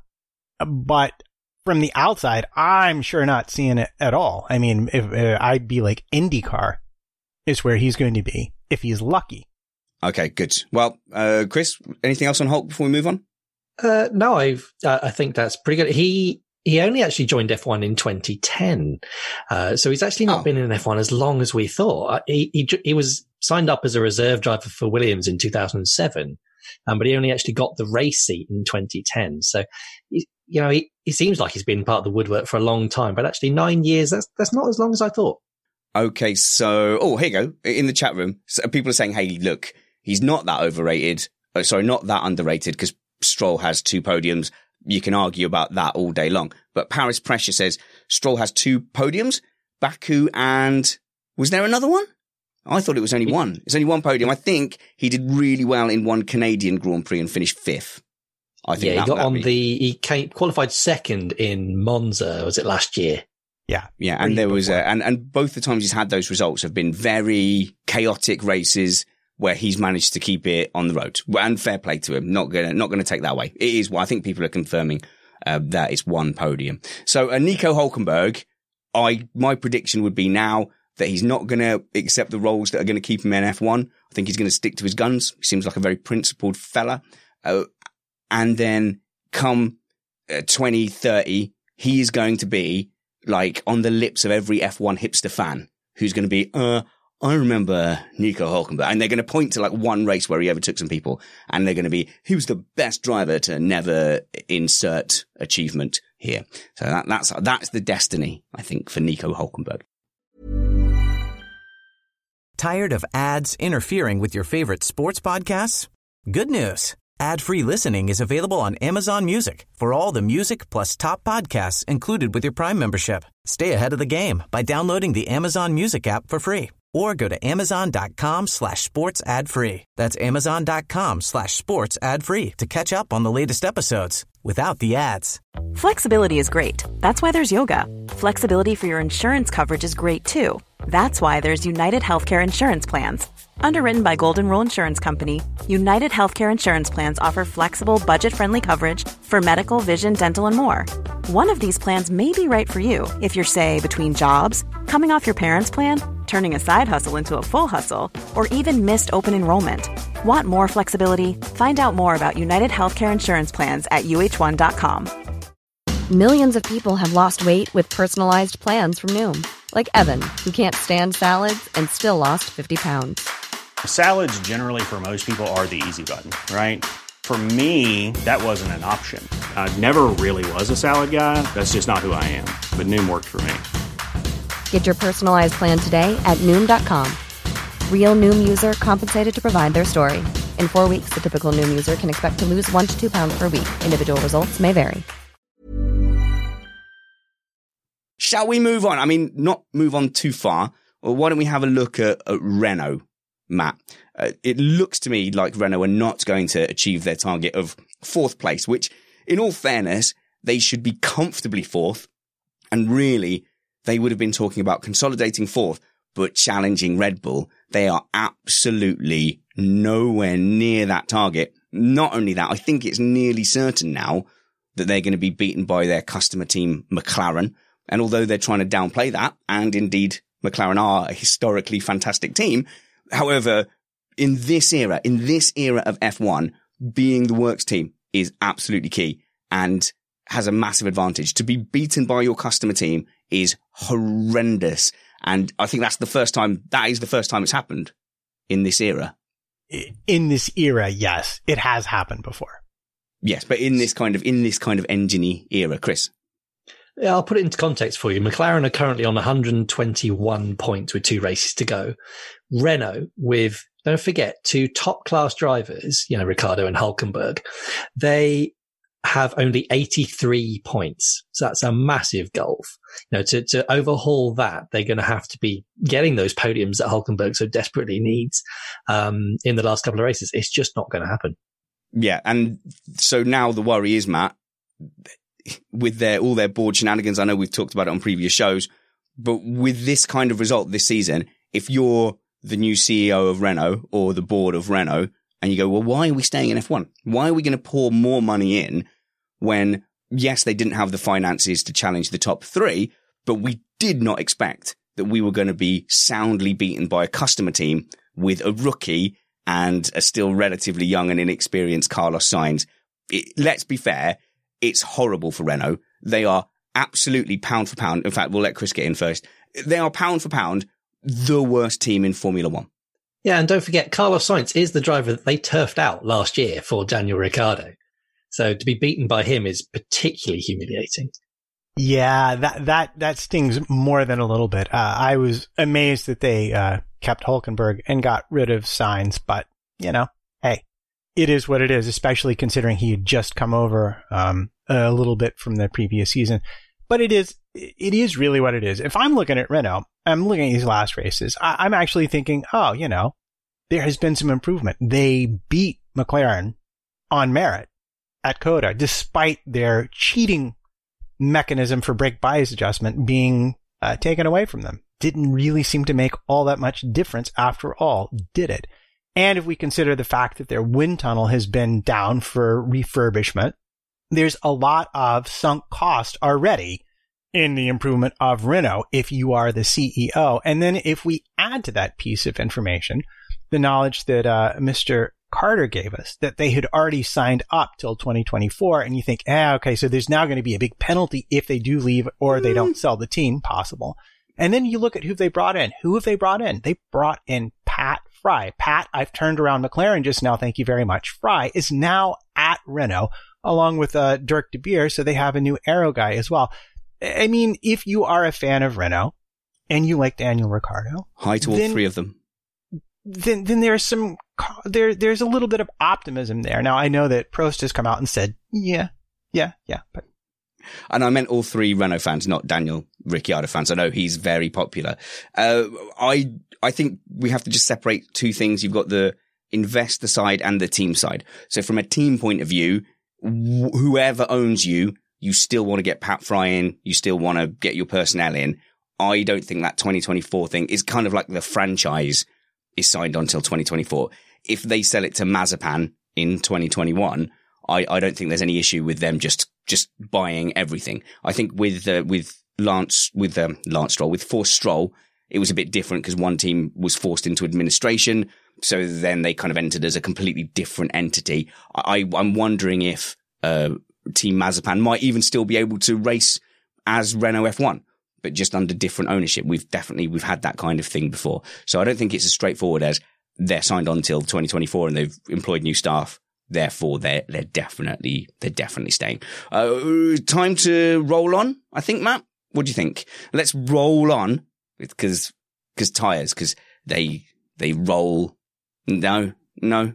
[SPEAKER 7] but from the outside, I'm sure not seeing it at all. I mean, if uh, I'd be like IndyCar is where he's going to be if he's lucky.
[SPEAKER 4] Okay, good. Well, uh, Chris, anything else on Hulk before we move on?
[SPEAKER 8] Uh, no, I've, uh, I think that's pretty good. He, he only actually joined F one in twenty ten. Uh, so he's actually not oh. been in F one as long as we thought. He, he, he was signed up as a reserve driver for Williams in two thousand seven. Um, but he only actually got the race seat in twenty ten. So, he, you know, he, he seems like he's been part of the woodwork for a long time, but actually nine years, that's, that's not as long as I thought.
[SPEAKER 4] Okay. So, oh, here you go. In the chat room, so people are saying, hey, look, he's not that overrated. Oh, sorry, not that underrated because Stroll has two podiums. You can argue about that all day long. But Paris Pressure says Stroll has two podiums, Baku and was there another one? I thought it was only one. It's only one podium. I think he did really well in one Canadian Grand Prix and finished fifth. I think
[SPEAKER 8] yeah,
[SPEAKER 4] that,
[SPEAKER 8] he got on
[SPEAKER 4] be...
[SPEAKER 8] the, he came, qualified second in Monza, was it last year?
[SPEAKER 7] Yeah.
[SPEAKER 4] Yeah. And there was, a, and, and both the times he's had those results have been very chaotic races where he's managed to keep it on the road. And fair play to him. Not gonna, not gonna take that away. It is, well, I think people are confirming, uh, that it's one podium. So, uh, Nico Hulkenberg, I, my prediction would be now that he's not going to accept the roles that are going to keep him in F one. I think he's going to stick to his guns. He seems like a very principled fella. Uh, and then come uh, twenty thirty, he is going to be like on the lips of every F one hipster fan who's going to be, uh, I remember Nico Hülkenberg, and they're going to point to like one race where he overtook some people, and they're going to be, he was the best driver to never insert achievement here. So that, that's, that's the destiny, I think, for Nico Hülkenberg.
[SPEAKER 1] Tired of ads interfering with your favorite sports podcasts? Good news. Ad-free listening is available on Amazon Music for all the music plus top podcasts included with your Prime membership. Stay ahead of the game by downloading the Amazon Music app for free or go to amazon.com slash sports ad free. That's amazon.com slash sports ad free to catch up on the latest episodes without the ads.
[SPEAKER 2] Flexibility is great. That's why there's yoga. Flexibility for your insurance coverage is great too. That's why there's United Healthcare Insurance Plans. Underwritten by Golden Rule Insurance Company, United Healthcare Insurance Plans offer flexible, budget-friendly coverage for medical, vision, dental, and more. One of these plans may be right for you if you're, say, between jobs, coming off your parents' plan, turning a side hustle into a full hustle, or even missed open enrollment. Want more flexibility? Find out more about United Healthcare Insurance Plans at U H one dot com.
[SPEAKER 9] Millions of people have lost weight with personalized plans from Noom. Like Evan, who can't stand salads and still lost fifty pounds.
[SPEAKER 10] Salads generally for most people are the easy button, right? For me, that wasn't an option. I never really was a salad guy. That's just not who I am. But Noom worked for me.
[SPEAKER 9] Get your personalized plan today at Noom dot com. Real Noom user compensated to provide their story. In four weeks, the typical Noom user can expect to lose one to two pounds per week. Individual results may vary.
[SPEAKER 4] Shall we move on? I mean, not move on too far. Well, why don't we have a look at, at Renault, Matt? Uh, it looks to me like Renault are not going to achieve their target of fourth place, which, in all fairness, they should be comfortably fourth. And really, they would have been talking about consolidating fourth, but challenging Red Bull. They are absolutely nowhere near that target. Not only that, I think it's nearly certain now that they're going to be beaten by their customer team, McLaren. And although they're trying to downplay that, and indeed McLaren are a historically fantastic team, however, in this era, in this era of F one, being the works team is absolutely key and has a massive advantage. To be beaten by your customer team is horrendous. And I think that's the first time, that is the first time it's happened in this era.
[SPEAKER 7] In this era, yes, it has happened before.
[SPEAKER 4] Yes, but in this kind of, in this kind of engine-y era, Chris.
[SPEAKER 8] Yeah, I'll put it into context for you. McLaren are currently on one hundred twenty-one points with two races to go. Renault, with, don't forget, two top-class drivers, you know, Ricciardo and Hülkenberg, they have only eighty-three points. So that's a massive gulf. You know, to, to overhaul that, they're going to have to be getting those podiums that Hülkenberg so desperately needs um, in the last couple of races. It's just not going to happen.
[SPEAKER 4] Yeah, and so now the worry is, Matt, with their all their board shenanigans, I know we've talked about it on previous shows, but with this kind of result this season, if you're the new C E O of Renault or the board of Renault and you go, well, why are we staying in F one? Why are we going to pour more money in when, yes, they didn't have the finances to challenge the top three, but we did not expect that we were going to be soundly beaten by a customer team with a rookie and a still relatively young and inexperienced Carlos Sainz. It, let's be fair. It's horrible for Renault. They are absolutely pound for pound. In fact, we'll let Chris get in first. They are pound for pound the worst team in Formula One.
[SPEAKER 8] Yeah, and don't forget, Carlos Sainz is the driver that they turfed out last year for Daniel Ricciardo. So to be beaten by him is particularly humiliating.
[SPEAKER 7] Yeah, that that that stings more than a little bit. Uh, I was amazed that they uh, kept Hülkenberg and got rid of Sainz, but, you know, hey. It is what it is, especially considering he had just come over um, a little bit from the previous season. But it is it is really what it is. If I'm looking at Renault, I'm looking at these last races, I, I'm actually thinking, oh, you know, there has been some improvement. They beat McLaren on merit at Coda, despite their cheating mechanism for brake bias adjustment being uh, taken away from them. Didn't really seem to make all that much difference after all, did it? And if we consider the fact that their wind tunnel has been down for refurbishment, there's a lot of sunk cost already in the improvement of Renault if you are the C E O. And then if we add to that piece of information, the knowledge that uh, Mister Carter gave us, that they had already signed up till twenty twenty-four, and you think, ah, okay, so there's now going to be a big penalty if they do leave or they don't sell the team, possible. And then you look at who they brought in. Who have they brought in? They brought in Pat Fry. Pat, I've turned around McLaren just now. Thank you very much. Fry is now at Renault along with uh, Dirk De Beer. So they have a new aero guy as well. I mean, if you are a fan of Renault and you like Daniel Ricciardo.
[SPEAKER 4] Hi to all
[SPEAKER 7] then,
[SPEAKER 4] three of them.
[SPEAKER 7] Then, then there's some, there, there's a little bit of optimism there. Now I know that Prost has come out and said, yeah, yeah, yeah, but.
[SPEAKER 4] And I meant all three Renault fans, not Daniel Ricciardo fans. I know he's very popular. Uh, I, I think we have to just separate two things. You've got the investor side and the team side. So from a team point of view, wh- whoever owns you, you still want to get Pat Fry in. You still want to get your personnel in. I don't think that twenty twenty-four thing is kind of like the franchise is signed on until twenty twenty-four. If they sell it to Mazepin in twenty twenty-one, I, I don't think there's any issue with them just, just buying everything. I think with, uh, with Lance, with, um, Lance Stroll, with Force Stroll, it was a bit different because one team was forced into administration. So then they kind of entered as a completely different entity. I, I'm wondering if, uh, Team Mazepin might even still be able to race as Renault F one, but just under different ownership. We've definitely, we've had that kind of thing before. So I don't think it's as straightforward as they're signed on till twenty twenty-four and they've employed new staff. Therefore, they're, they're definitely, they're definitely staying. Uh, time to roll on, I think, Matt. What do you think? Let's roll on because, because tires, because they, they roll. No, no.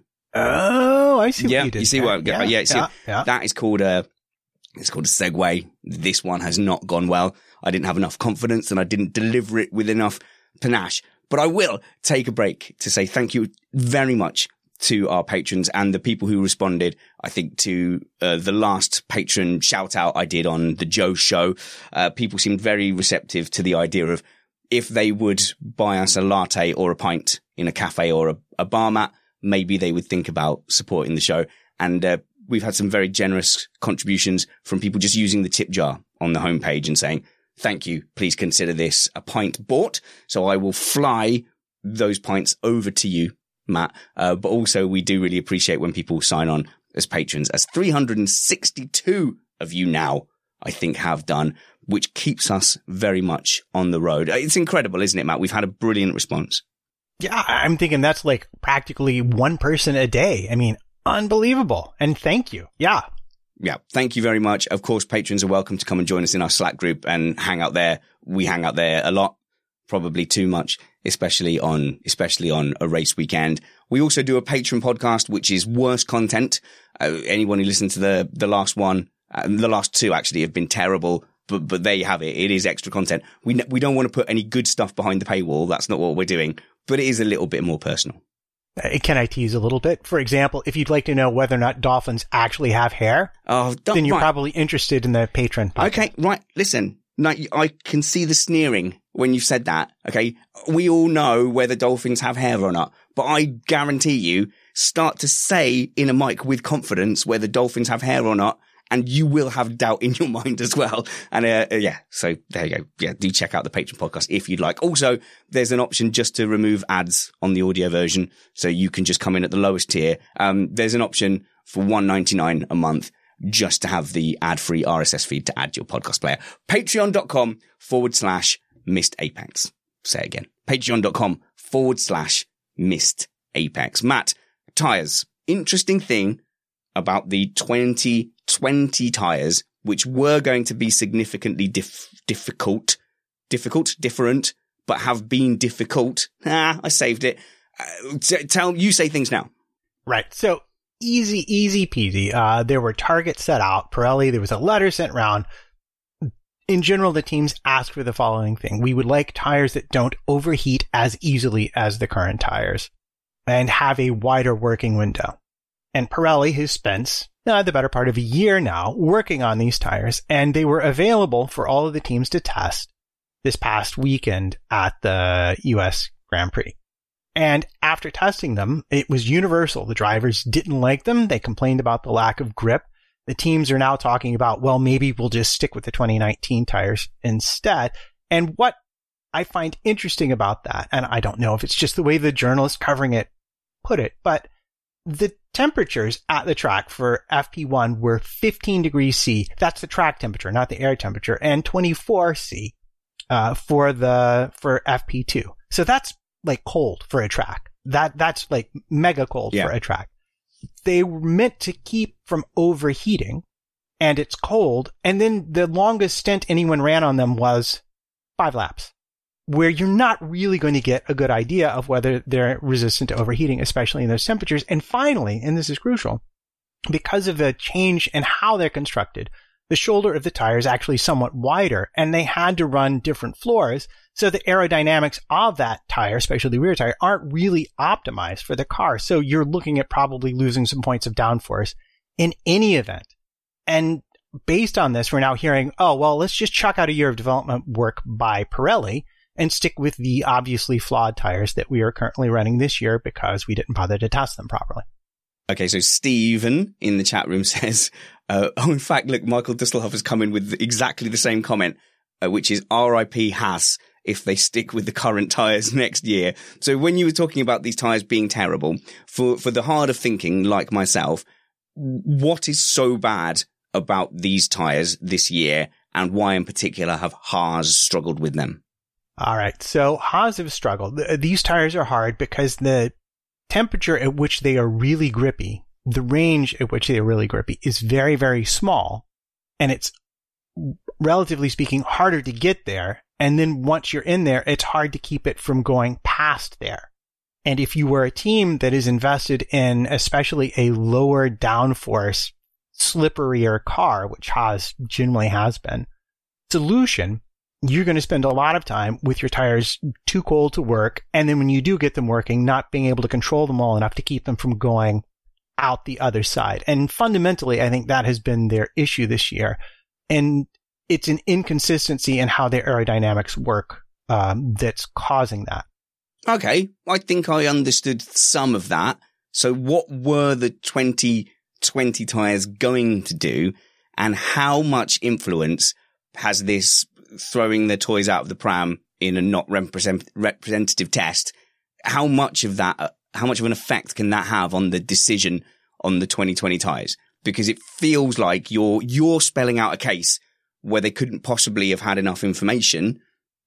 [SPEAKER 7] Oh, I see
[SPEAKER 4] yeah,
[SPEAKER 7] what you did.
[SPEAKER 4] You see
[SPEAKER 7] there.
[SPEAKER 4] what, yeah, yeah, see,
[SPEAKER 7] yeah, yeah.
[SPEAKER 4] That is called a, it's called a segue. This one has not gone well. I didn't have enough confidence and I didn't deliver it with enough panache, but I will take a break to say thank you very much to our patrons and the people who responded, I think, to uh, the last patron shout out I did on the Joe show. Uh, people seemed very receptive to the idea of if they would buy us a latte or a pint in a cafe or a, a bar mat, maybe they would think about supporting the show. And uh, we've had some very generous contributions from people just using the tip jar on the homepage and saying, thank you, please consider this a pint bought. So I will fly those pints over to you, Matt. Uh, but also we do really appreciate when people sign on as patrons, as three hundred sixty-two of you now, I think, have done, which keeps us very much on the road. It's incredible, isn't it, Matt? We've had a brilliant response.
[SPEAKER 7] Yeah, I'm thinking that's like practically one person a day. I mean, unbelievable. And thank you. Yeah.
[SPEAKER 4] Yeah. Thank you very much. Of course, patrons are welcome to come and join us in our Slack group and hang out there. We hang out there a lot, probably too much, especially on, especially on a race weekend. We also do a Patreon podcast, which is worse content. Uh, anyone who listened to the, the last one, uh, the last two actually have been terrible, but, but there you have it. It is extra content. We, we don't want to put any good stuff behind the paywall. That's not what we're doing, but it is a little bit more personal.
[SPEAKER 7] Can I tease a little bit? For example, if you'd like to know whether or not dolphins actually have hair,
[SPEAKER 4] oh,
[SPEAKER 7] then you're
[SPEAKER 4] right.
[SPEAKER 7] probably interested in the Patreon podcast.
[SPEAKER 4] Okay, right. Listen, no, I can see the sneering when you said that. Okay. We all know whether dolphins have hair or not, but I guarantee you start to say in a mic with confidence whether dolphins have hair or not, and you will have doubt in your mind as well. And, uh, yeah, so there you go. Yeah, do check out the Patreon podcast if you'd like. Also, there's an option just to remove ads on the audio version. So you can just come in at the lowest tier. Um, there's an option for one ninety-nine a month just to have the ad-free R S S feed to add to your podcast player. Patreon.com forward slash missed apex. Say it again. Patreon.com forward slash missed apex. Matt, tires. Interesting thing about the twenty twenty tires, which were going to be significantly dif- difficult, difficult, different, but have been difficult. Ah, I saved it. Uh, t- tell you say things now.
[SPEAKER 7] Right. So easy, easy peasy. Uh, there were targets set out. Pirelli, there was a letter sent around. In general, the teams asked for the following thing. We would like tires that don't overheat as easily as the current tires and have a wider working window. And Pirelli has spent uh, the better part of a year now working on these tires, and they were available for all of the teams to test this past weekend at the U S Grand Prix. And after testing them, it was universal. The drivers didn't like them. They complained about the lack of grip. The teams are now talking about, well, maybe we'll just stick with the twenty nineteen tires instead. And what I find interesting about that, and I don't know if it's just the way the journalist covering it put it, but the temperatures at the track for F P one were fifteen degrees C. That's the track temperature, not the air temperature, and twenty-four C uh, for the, for F P two. So that's like cold for a track. That, that's like mega cold yeah. for a track. They were meant to keep from overheating, and it's cold. And then the longest stint anyone ran on them was five laps, where you're not really going to get a good idea of whether they're resistant to overheating, especially in those temperatures. And finally, and this is crucial, because of the change in how they're constructed, the shoulder of the tire is actually somewhat wider, and they had to run different floors. So the aerodynamics of that tire, especially the rear tire, aren't really optimized for the car. So you're looking at probably losing some points of downforce in any event. And based on this, we're now hearing, oh, well, let's just chuck out a year of development work by Pirelli and stick with the obviously flawed tires that we are currently running this year because we didn't bother to test them properly.
[SPEAKER 4] Okay, so Stephen in the chat room says, uh, oh, in fact, look, Michael Dusselhoff has come in with exactly the same comment, uh, which is R I P Haas if they stick with the current tyres next year. So when you were talking about these tyres being terrible, for, for the hard of thinking like myself, what is so bad about these tyres this year, and why in particular have Haas struggled with them?
[SPEAKER 7] All right, so Haas have struggled. These tires are hard because the temperature at which they are really grippy, the range at which they are really grippy, is very, very small, and it's, relatively speaking, harder to get there. And then once you're in there, it's hard to keep it from going past there. And if you were a team that is invested in especially a lower downforce, slipperier car, which Haas generally has been, solution, you're going to spend a lot of time with your tires too cold to work. And then when you do get them working, not being able to control them well enough to keep them from going out the other side. And fundamentally, I think that has been their issue this year. And it's an inconsistency in how their aerodynamics work um, that's causing that.
[SPEAKER 4] Okay, I think I understood some of that. So what were the twenty twenty tyres going to do, and how much influence has this throwing their toys out of the pram in a not represent- representative test? How much of that, uh, how much of an effect can that have on the decision on the twenty twenty tyres? Because it feels like you're you're spelling out a case where they couldn't possibly have had enough information.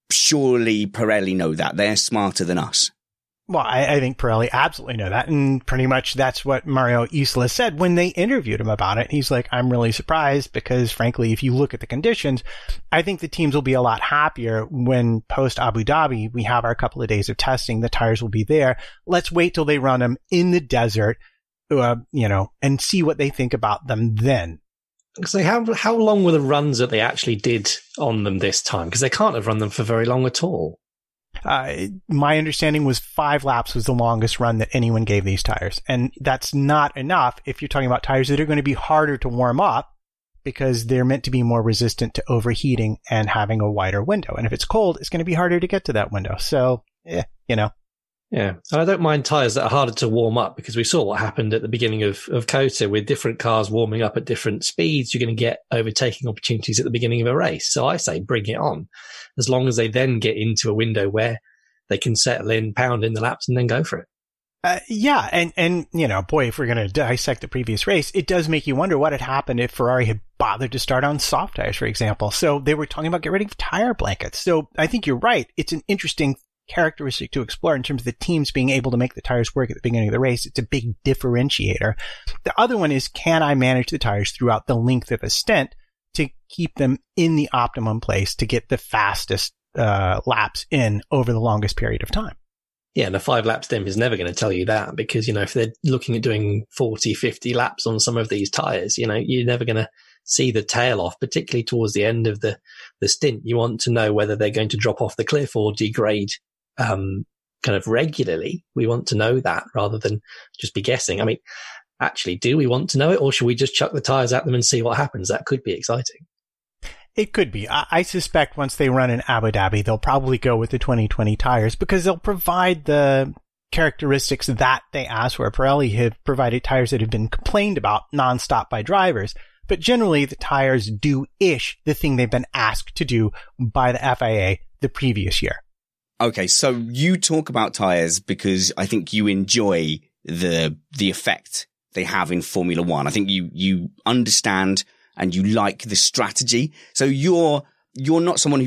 [SPEAKER 4] Surely Pirelli know that. They're smarter than us.
[SPEAKER 7] Well, I, I think Pirelli absolutely know that. And pretty much that's what Mario Isola said when they interviewed him about it. He's like, I'm really surprised because, frankly, if you look at the conditions, I think the teams will be a lot happier when post Abu Dhabi, we have our couple of days of testing. The tires will be there. Let's wait till they run them in the desert, uh, you know, and see what they think about them then.
[SPEAKER 8] So how how long were the runs that they actually did on them this time? Because they can't have run them for very long at all.
[SPEAKER 7] Uh, my understanding was five laps was the longest run that anyone gave these tires. And that's not enough if you're talking about tires that are going to be harder to warm up because they're meant to be more resistant to overheating and having a wider window. And if it's cold, it's going to be harder to get to that window. So, eh, you know.
[SPEAKER 8] Yeah, and I don't mind tyres that are harder to warm up because we saw what happened at the beginning of, of COTA with different cars warming up at different speeds. You're going to get overtaking opportunities at the beginning of a race. So I say bring it on, as long as they then get into a window where they can settle in, pound in the laps, and then go for it.
[SPEAKER 7] Uh, yeah, and, and, you know, boy, if we're going to dissect the previous race, it does make you wonder what had happened if Ferrari had bothered to start on soft tires, for example. So they were talking about getting rid of tire blankets. So I think you're right. It's an interesting characteristic to explore in terms of the teams being able to make the tires work at the beginning of the race. It's a big differentiator. The other one is, can I manage the tires throughout the length of a stint to keep them in the optimum place to get the fastest uh, laps in over the longest period of time?
[SPEAKER 8] Yeah, and a five lap stem is never going to tell you that because, you know, if they're looking at doing forty, fifty laps on some of these tires, you know, you're never going to see the tail off, particularly towards the end of the, the stint. You want to know whether they're going to drop off the cliff or degrade um, kind of regularly. We want to know that rather than just be guessing. I mean, actually, do we want to know it, or should we just chuck the tires at them and see what happens? That could be exciting.
[SPEAKER 7] It could be. I, I suspect once they run in Abu Dhabi, they'll probably go with the twenty twenty tires because they'll provide the characteristics that they ask for. Pirelli have provided tires that have been complained about nonstop by drivers, but generally the tires do-ish the thing they've been asked to do by the F I A the previous year.
[SPEAKER 4] Okay, so you talk about tires because I think you enjoy the the effect they have in Formula One. I think you you understand and you like the strategy. So you're you're not someone who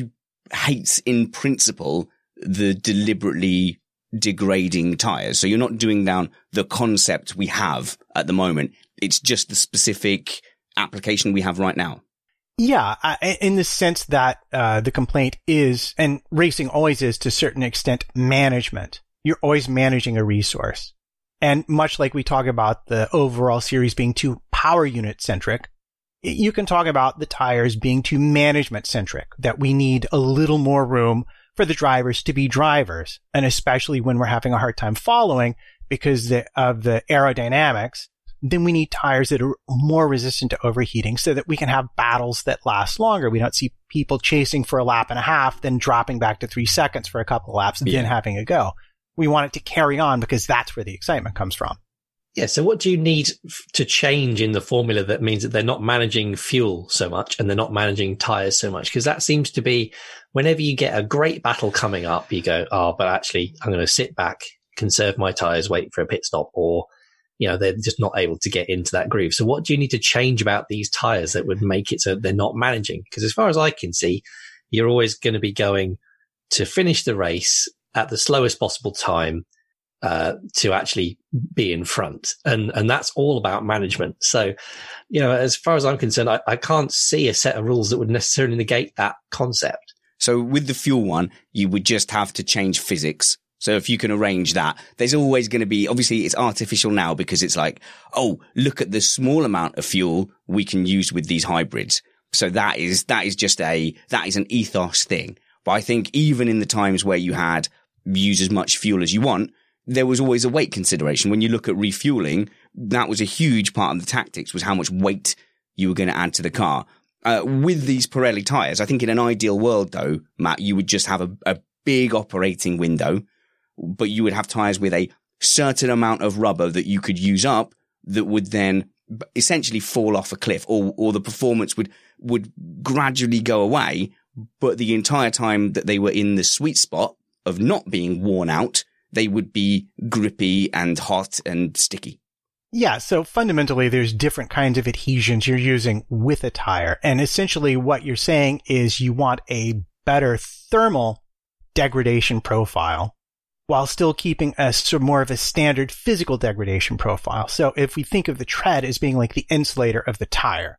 [SPEAKER 4] hates in principle the deliberately degrading tires. So you're not doing down the concept we have at the moment. It's just the specific application we have right now.
[SPEAKER 7] Yeah, I, in the sense that uh, the complaint is, and racing always is to a certain extent, management. You're always managing a resource. And much like we talk about the overall series being too power unit centric, you can talk about the tires being too management centric, that we need a little more room for the drivers to be drivers. And especially when we're having a hard time following because the, of the aerodynamics, then we need tires that are more resistant to overheating so that we can have battles that last longer. We don't see people chasing for a lap and a half, then dropping back to three seconds for a couple of laps and yeah. then having a go. We want it to carry on because that's where the excitement comes from.
[SPEAKER 8] Yeah. So what do you need to change in the formula that means that they're not managing fuel so much and they're not managing tires so much? Because that seems to be whenever you get a great battle coming up, you go, oh, but actually I'm going to sit back, conserve my tires, wait for a pit stop, or, you know, they're just not able to get into that groove. So what do you need to change about these tires that would make it so they're not managing? Because as far as I can see, you're always going to be going to finish the race at the slowest possible time, uh, to actually be in front. And, and that's all about management. So, you know, as far as I'm concerned, I, I can't see a set of rules that would necessarily negate that concept.
[SPEAKER 4] So with the fuel one, you would just have to change physics. So if you can arrange that, there's always going to be, obviously it's artificial now because it's like, oh, look at the small amount of fuel we can use with these hybrids. So that is, that is just a, that is an ethos thing. But I think even in the times where you had use as much fuel as you want, there was always a weight consideration. When you look at refueling, that was a huge part of the tactics, was how much weight you were going to add to the car. Uh, with these Pirelli tires, I think in an ideal world though, Matt, you would just have a, a big operating window, but you would have tires with a certain amount of rubber that you could use up that would then essentially fall off a cliff, or, or the performance would, would gradually go away. But the entire time that they were in the sweet spot of not being worn out, they would be grippy and hot and sticky.
[SPEAKER 7] Yeah, so fundamentally there's different kinds of adhesions you're using with a tire. And essentially what you're saying is you want a better thermal degradation profile while still keeping a sort of more of a standard physical degradation profile. So if we think of the tread as being like the insulator of the tire,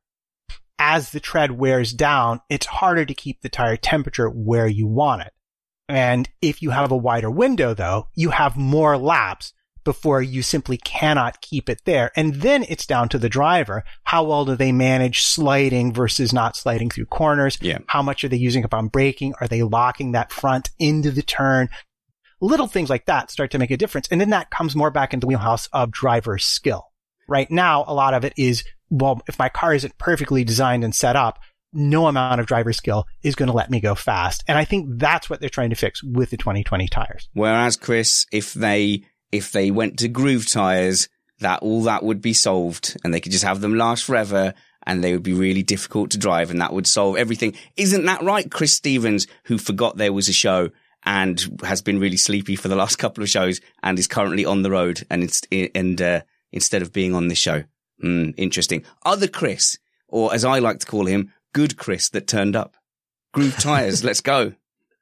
[SPEAKER 7] as the tread wears down, it's harder to keep the tire temperature where you want it. And if you have a wider window, though, you have more laps before you simply cannot keep it there. And then it's down to the driver. How well do they manage sliding versus not sliding through corners?
[SPEAKER 4] Yeah.
[SPEAKER 7] How much are they using up on braking? Are they locking that front into the turn? Little things like that start to make a difference. And then that comes more back into the wheelhouse of driver skill. Right now, a lot of it is, well, if my car isn't perfectly designed and set up, no amount of driver skill is going to let me go fast. And I think that's what they're trying to fix with the twenty twenty tires.
[SPEAKER 4] Whereas, Chris, if they, if they went to groove tires, that all that would be solved and they could just have them last forever and they would be really difficult to drive and that would solve everything. Isn't that right, Chris Stevens, who forgot there was a show and has been really sleepy for the last couple of shows and is currently on the road and it's, and, uh, instead of being on this show. Mm, interesting. Other Chris, or as I like to call him, good Chris that turned up. Groove tires, let's go.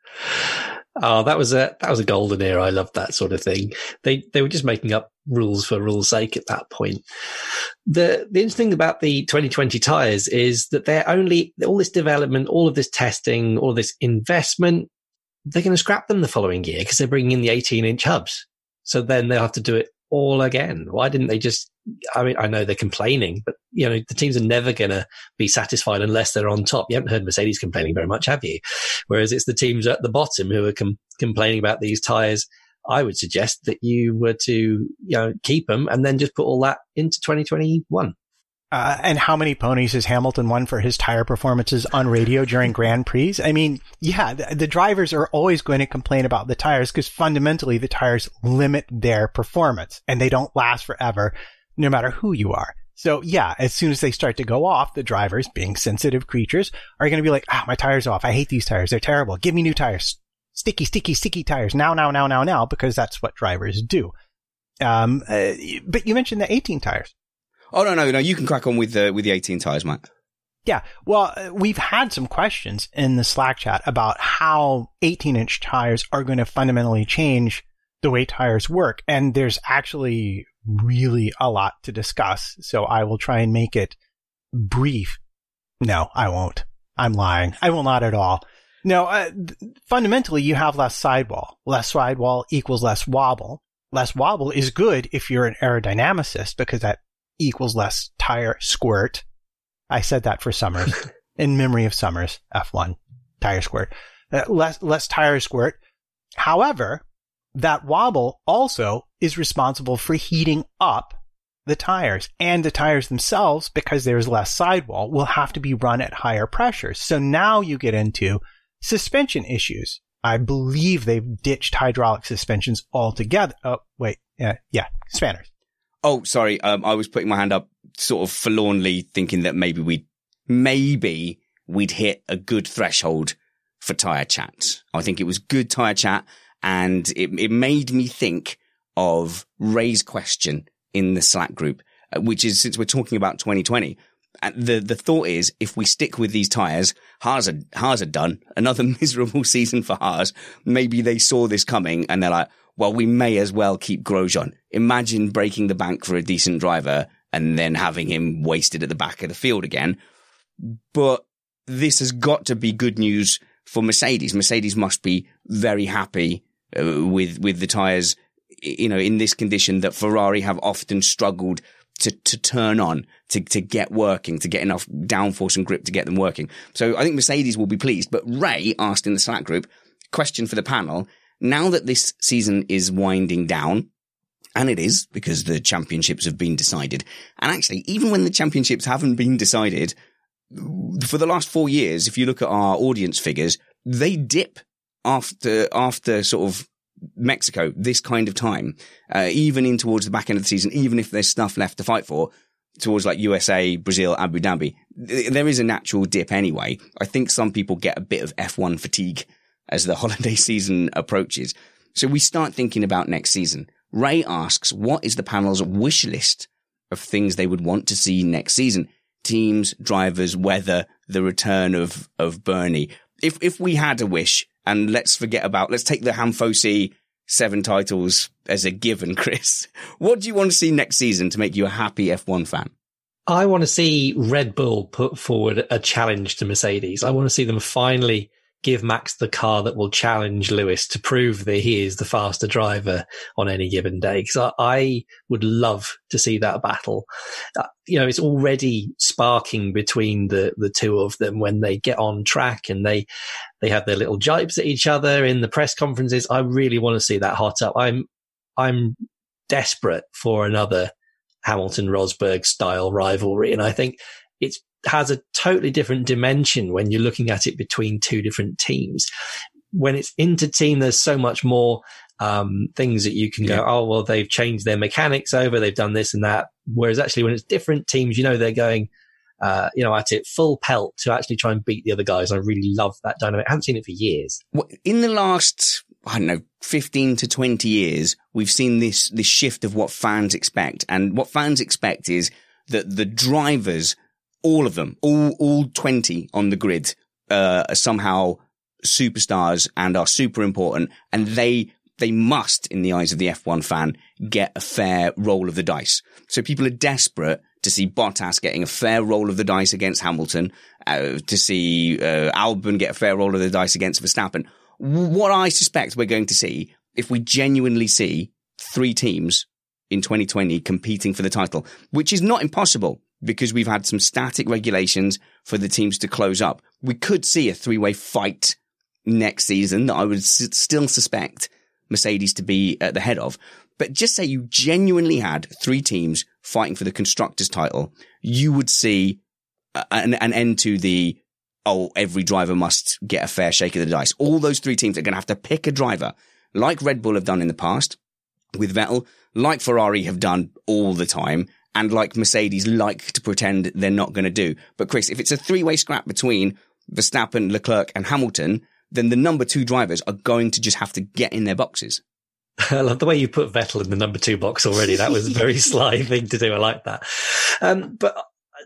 [SPEAKER 8] Oh, that was a that was a golden era. I loved that sort of thing. They they were just making up rules for rules' sake at that point. The the interesting thing about the twenty twenty tires is that they're only all this development, all of this testing, all of this investment. They're going to scrap them the following year because they're bringing in the eighteen inch hubs. So then they'll have to do it all again. Why didn't they just, I mean, I know they're complaining, but you know, the teams are never going to be satisfied unless they're on top. You haven't heard Mercedes complaining very much, have you? Whereas it's the teams at the bottom who are com- complaining about these tires. I would suggest that you were to, you know, keep them and then just put all that into twenty twenty-one.
[SPEAKER 7] Uh, and how many ponies has Hamilton won for his tire performances on radio during Grand Prix? I mean, yeah, the, the drivers are always going to complain about the tires because fundamentally the tires limit their performance and they don't last forever no matter who you are. So yeah, as soon as they start to go off, the drivers, being sensitive creatures, are going to be like, ah, my tire's off. I hate these tires. They're terrible. Give me new tires. Sticky, sticky, sticky tires. Now, now, now, now, now, because that's what drivers do. Um, uh, but you mentioned the eighteen tires.
[SPEAKER 4] Oh, no, no, no. You can crack on with the, with the eighteen tires, Matt.
[SPEAKER 7] Yeah. Well, uh, we've had some questions in the Slack chat about how eighteen inch tires are going to fundamentally change the way tires work. And there's actually really a lot to discuss. So I will try and make it brief. No, I won't. I'm lying. I will not at all. No, uh, th- fundamentally, you have less sidewall. Less sidewall equals less wobble. Less wobble is good if you're an aerodynamicist because that equals less tire squirt. I said that for Summers, in memory of Summers, F one, tire squirt. Uh, less, less tire squirt. However, that wobble also is responsible for heating up the tires, and the tires themselves, because there's less sidewall, will have to be run at higher pressures. So now you get into suspension issues. I believe they've ditched hydraulic suspensions altogether. Oh, wait. Yeah, yeah. Spanners.
[SPEAKER 4] Oh, sorry. Um, I was putting my hand up sort of forlornly thinking that maybe we, maybe we'd hit a good threshold for tire chat. I think it was good tire chat, and it, it made me think of Ray's question in the Slack group, uh, which is, since we're talking about twenty twenty, uh, the, the thought is, if we stick with these tires, Haas are, Haas are done. Another miserable season for Haas. Maybe they saw this coming and they're like, well, we may as well keep Grosjean. Imagine breaking the bank for a decent driver and then having him wasted at the back of the field again. But this has got to be good news for Mercedes. Mercedes must be very happy uh, with, with the tires, you know, in this condition that Ferrari have often struggled to, to turn on, to, to get working, to get enough downforce and grip to get them working. So I think Mercedes will be pleased. But Ray asked in the Slack group, question for the panel, now that this season is winding down, and it is because the championships have been decided, and actually, even when the championships haven't been decided, for the last four years, if you look at our audience figures, they dip after, after sort of Mexico, this kind of time, uh, even in towards the back end of the season, even if there's stuff left to fight for, towards like U S A, Brazil, Abu Dhabi, there is a natural dip anyway. I think some people get a bit of F one fatigue as the holiday season approaches. So we start thinking about next season. Ray asks, what is the panel's wish list of things they would want to see next season? Teams, drivers, weather, the return of, of Bernie. If, if we had a wish, and let's forget about, let's take the Hamfosi seven titles as a given, Chris. What do you want to see next season to make you a happy F one fan?
[SPEAKER 8] I want to see Red Bull put forward a challenge to Mercedes. I want to see them finally give Max the car that will challenge Lewis to prove that he is the faster driver on any given day. Because I, I would love to see that battle. Uh, you know, it's already sparking between the, the two of them when they get on track and they, they have their little jibes at each other in the press conferences. I really want to see that hot up. I'm, I'm desperate for another Hamilton-Rosberg style rivalry. And I think it's, has a totally different dimension when you're looking at it between two different teams. When it's inter-team, there's so much more um, things that you can go, yeah. oh, well, they've changed their mechanics over, they've done this and that. Whereas actually when it's different teams, you know, they're going, uh, you know, at it full pelt to actually try and beat the other guys. I really love that dynamic. I haven't seen it for years.
[SPEAKER 4] In the last, I don't know, fifteen to twenty years, we've seen this, this shift of what fans expect. And what fans expect is that the drivers, all of them, all, all twenty on the grid, uh, are somehow superstars and are super important. And they, they must, in the eyes of the F one fan, get a fair roll of the dice. So people are desperate to see Bottas getting a fair roll of the dice against Hamilton, uh, to see, uh, Albon get a fair roll of the dice against Verstappen. What I suspect we're going to see, if we genuinely see three teams in twenty twenty competing for the title, which is not impossible, because we've had some static regulations for the teams to close up. We could see a three-way fight next season that I would s- still suspect Mercedes to be at the head of. But just say you genuinely had three teams fighting for the constructors title, you would see an, an end to the, oh, every driver must get a fair shake of the dice. All those three teams are going to have to pick a driver, like Red Bull have done in the past with Vettel, like Ferrari have done all the time, and like Mercedes like to pretend they're not going to do. But Chris, if it's a three-way scrap between Verstappen, Leclerc and Hamilton, then the number two drivers are going to just have to get in their boxes.
[SPEAKER 8] I love the way you put Vettel in the number two box already. That was a very sly thing to do. I like that. Um, but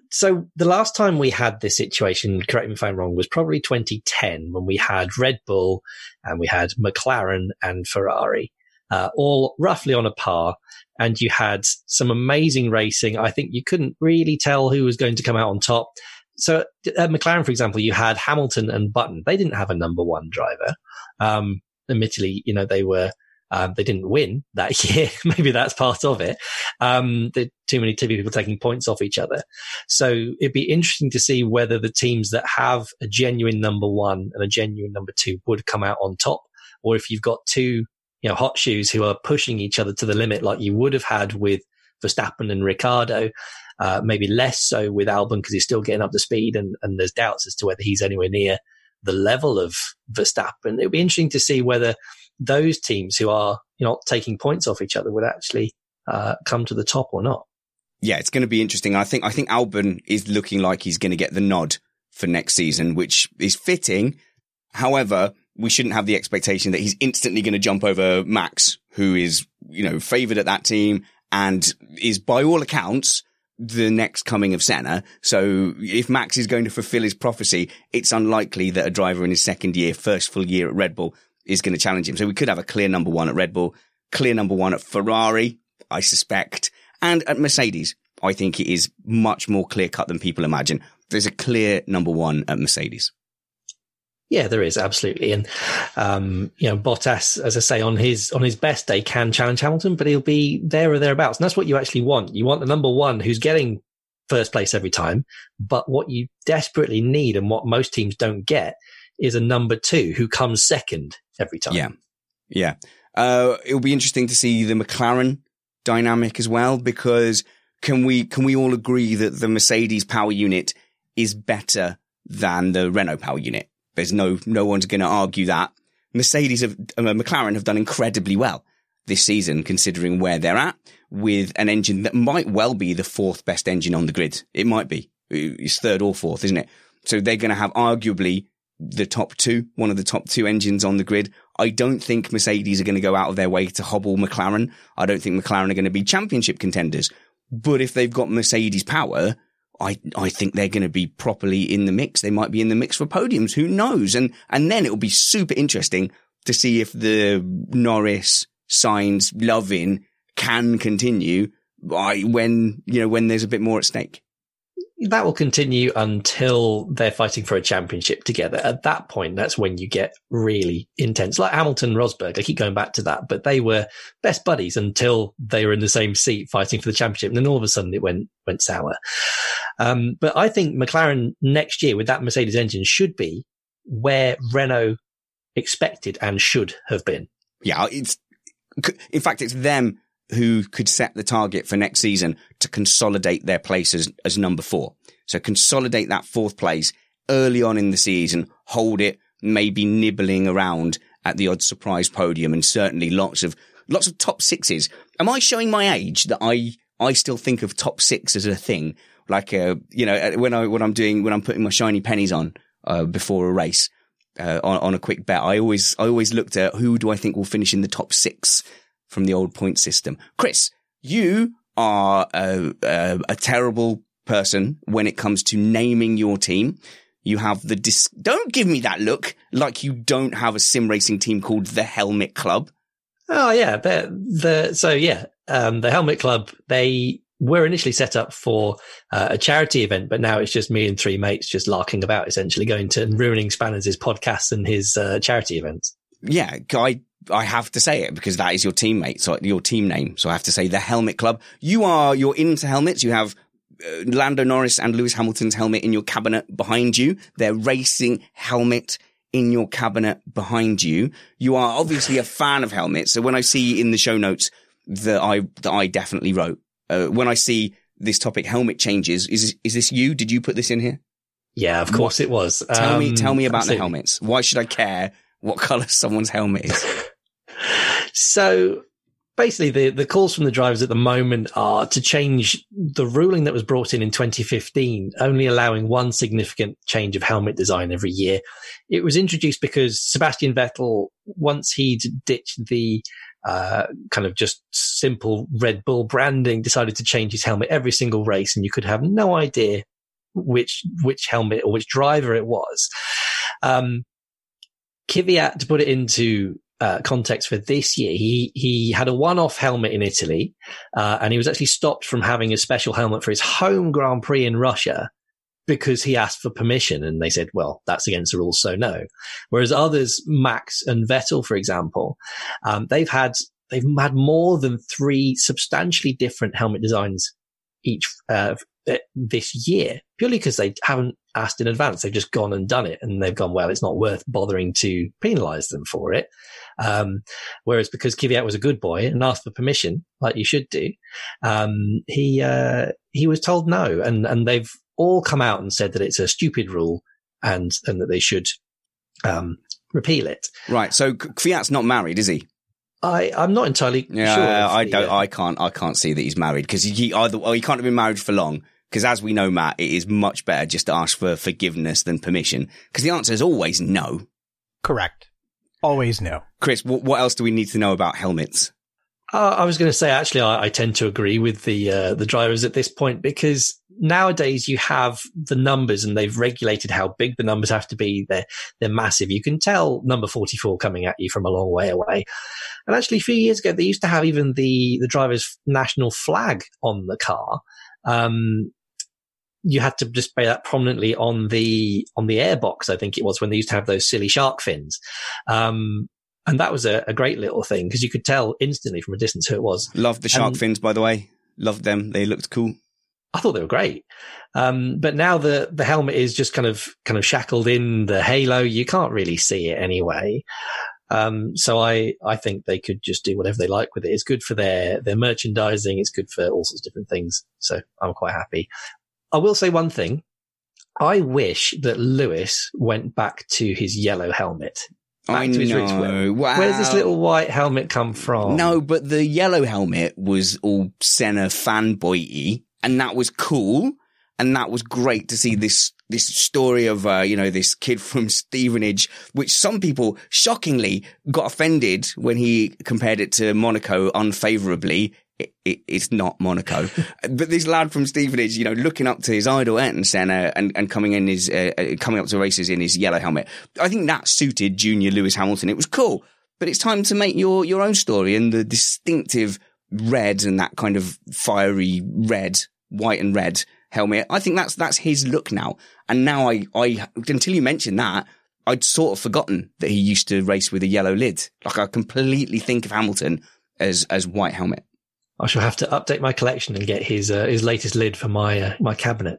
[SPEAKER 8] so the last time we had this situation, correct me if I'm wrong, was probably twenty ten when we had Red Bull and we had McLaren and Ferrari, uh, all roughly on a par. And you had some amazing racing. I think you couldn't really tell who was going to come out on top. So at McLaren, for example, you had Hamilton and Button. They didn't have a number one driver. Um, admittedly, you know, they were, um, they didn't win that year. Maybe that's part of it. Um, there too many people taking points off each other. So it'd be interesting to see whether the teams that have a genuine number one and a genuine number two would come out on top, or if you've got two, you know, hot shoes who are pushing each other to the limit like you would have had with Verstappen and Ricciardo, uh, maybe less so with Albon because he's still getting up to speed and, and there's doubts as to whether he's anywhere near the level of Verstappen. It'll be interesting to see whether those teams who are, you know, taking points off each other would actually uh, come to the top or not.
[SPEAKER 4] Yeah, it's going to be interesting. I think, I think Albon is looking like he's going to get the nod for next season, which is fitting. However, we shouldn't have the expectation that he's instantly going to jump over Max, who is, you know, favored at that team and is by all accounts the next coming of Senna. So if Max is going to fulfill his prophecy, it's unlikely that a driver in his second year, first full year at Red Bull is going to challenge him. So we could have a clear number one at Red Bull, clear number one at Ferrari, I suspect, and at Mercedes. I think it is much more clear cut than people imagine. There's a clear number one at Mercedes.
[SPEAKER 8] Yeah, there is, absolutely. And, um, you know, Bottas, as I say, on his, on his best day can challenge Hamilton, but he'll be there or thereabouts. And that's what you actually want. You want the number one who's getting first place every time. But what you desperately need and what most teams don't get is a number two who comes second every time.
[SPEAKER 4] Yeah. Yeah. Uh, it'll be interesting to see the McLaren dynamic as well, because can we, can we all agree that the Mercedes power unit is better than the Renault power unit? There's no, no one's going to argue that. Mercedes have, uh, McLaren have done incredibly well this season, considering where they're at, with an engine that might well be the fourth best engine on the grid. It might be. It's third or fourth, isn't it? So they're going to have arguably the top two, one of the top two engines on the grid. I don't think Mercedes are going to go out of their way to hobble McLaren. I don't think McLaren are going to be championship contenders. But if they've got Mercedes power, I, I think they're going to be properly in the mix. They might be in the mix for podiums. Who knows? And, and then it'll be super interesting to see if the Norris, Sainz, Lovin can continue by when, you know, when there's a bit more at stake.
[SPEAKER 8] That will continue until they're fighting for a championship together. At that point, that's when you get really intense. Like Hamilton and Rosberg, I keep going back to that, but they were best buddies until they were in the same seat fighting for the championship. And then all of a sudden it went, went sour. Um, but I think McLaren next year with that Mercedes engine should be where Renault expected and should have been.
[SPEAKER 4] Yeah, it's, in fact, it's them who could set the target for next season to consolidate their place as, as number four. So consolidate that fourth place early on in the season, hold it, maybe nibbling around at the odd surprise podium, and certainly lots of, lots of top sixes. Am I showing my age that I, I still think of top six as a thing? Like, uh, you know, when I, when I'm doing, when I'm putting my shiny pennies on, uh, before a race, uh, on, on a quick bet, I always, I always looked at who do I think will finish in the top six from the old point system. Chris, you are a, a, a terrible person when it comes to naming your team. You have the dis- don't give me that look like you don't have a sim racing team called the Helmet Club.
[SPEAKER 8] Oh yeah, the the so yeah, um, the Helmet Club, they were initially set up for uh, a charity event, but now it's just me and three mates just larking about, essentially going to and ruining Spanners' podcasts and his uh, charity events.
[SPEAKER 4] Yeah, I I have to say it because that is your teammate, so your team name. So I have to say the Helmet Club. You are, you're into helmets. You have uh, Lando Norris and Lewis Hamilton's helmet in your cabinet behind you. Their racing helmet in your cabinet behind you. You are obviously a fan of helmets. So when I see in the show notes that I, that I definitely wrote, uh, when I see this topic, helmet changes, is, is this you? Did you put this in here?
[SPEAKER 8] Yeah, of course what? It was.
[SPEAKER 4] Tell
[SPEAKER 8] um,
[SPEAKER 4] me, tell me about
[SPEAKER 8] absolutely.
[SPEAKER 4] the helmets. Why should I care what color someone's helmet is?
[SPEAKER 8] So basically the, the calls from the drivers at the moment are to change the ruling that was brought in in twenty fifteen, only allowing one significant change of helmet design every year. It was introduced because Sebastian Vettel, once he'd ditched the uh, kind of just simple Red Bull branding, decided to change his helmet every single race, and you could have no idea which which helmet or which driver it was. Um, Kvyat, to put it into uh, context for this year, he he had a one-off helmet in Italy, uh, and he was actually stopped from having a special helmet for his home Grand Prix in Russia because he asked for permission, and they said, well, that's against the rules, so no. Whereas others, Max and Vettel, for example, um, they've had they've had more than three substantially different helmet designs each uh, this year, purely because they haven't asked in advance. They've just gone and done it, and they've gone, well, it's not worth bothering to penalise them for it. Um, whereas because Kvyat was a good boy and asked for permission, like you should do, um, he uh, he was told no, and and they've all come out and said that it's a stupid rule and and that they should um, repeal it.
[SPEAKER 4] Right. So Kvyat's not married, is he?
[SPEAKER 8] I, I'm not entirely
[SPEAKER 4] yeah,
[SPEAKER 8] sure.
[SPEAKER 4] I
[SPEAKER 8] the,
[SPEAKER 4] don't.
[SPEAKER 8] uh,
[SPEAKER 4] I can't. I can't see that he's married because he either. Well, he can't have been married for long. Because as we know, Matt, it is much better just to ask for forgiveness than permission. Because the answer is always no.
[SPEAKER 7] Correct. Always no.
[SPEAKER 4] Chris, what, what else do we need to know about helmets?
[SPEAKER 8] Uh, I was going to say, actually, I, I tend to agree with the uh, the drivers at this point, because nowadays you have the numbers and they've regulated how big the numbers have to be. They're, they're massive. You can tell number forty-four coming at you from a long way away. And actually, a few years ago, they used to have even the, the driver's national flag on the car. Um, you had to display that prominently on the on the airbox, I think it was, when they used to have those silly shark fins. Um, and that was a, a great little thing because you could tell instantly from a distance who it was.
[SPEAKER 4] Loved the shark
[SPEAKER 8] and
[SPEAKER 4] fins, by the way. Loved them. They looked cool.
[SPEAKER 8] I thought they were great. Um, but now the, the helmet is just kind of kind of shackled in the halo. You can't really see it anyway. Um, so I, I think they could just do whatever they like with it. It's good for their, their merchandising. It's good for all sorts of different things. So I'm quite happy. I will say one thing. I wish that Lewis went back to his yellow helmet. Back
[SPEAKER 4] I
[SPEAKER 8] to his
[SPEAKER 4] know.
[SPEAKER 8] roots. Where,
[SPEAKER 4] wow.
[SPEAKER 8] Where's this little white helmet come from?
[SPEAKER 4] No, but the yellow helmet was all Senna fanboy-y, and that was cool. And that was great to see this, this story of, uh, you know, this kid from Stevenage, which some people shockingly got offended when he compared it to Monaco unfavorably. It, it, it's not Monaco, but this lad from Stevenage, you know, looking up to his idol Ayrton Senna and, and coming in his, uh, coming up to races in his yellow helmet. I think that suited Junior Lewis Hamilton. It was cool, but it's time to make your, your own story, and the distinctive red and that kind of fiery red, white and red helmet. I think that's, that's his look now. And now I, I, until you mentioned that, I'd sort of forgotten that he used to race with a yellow lid. Like I completely think of Hamilton as, as white helmet.
[SPEAKER 8] I shall have to update my collection and get his uh, his latest lid for my uh, my cabinet.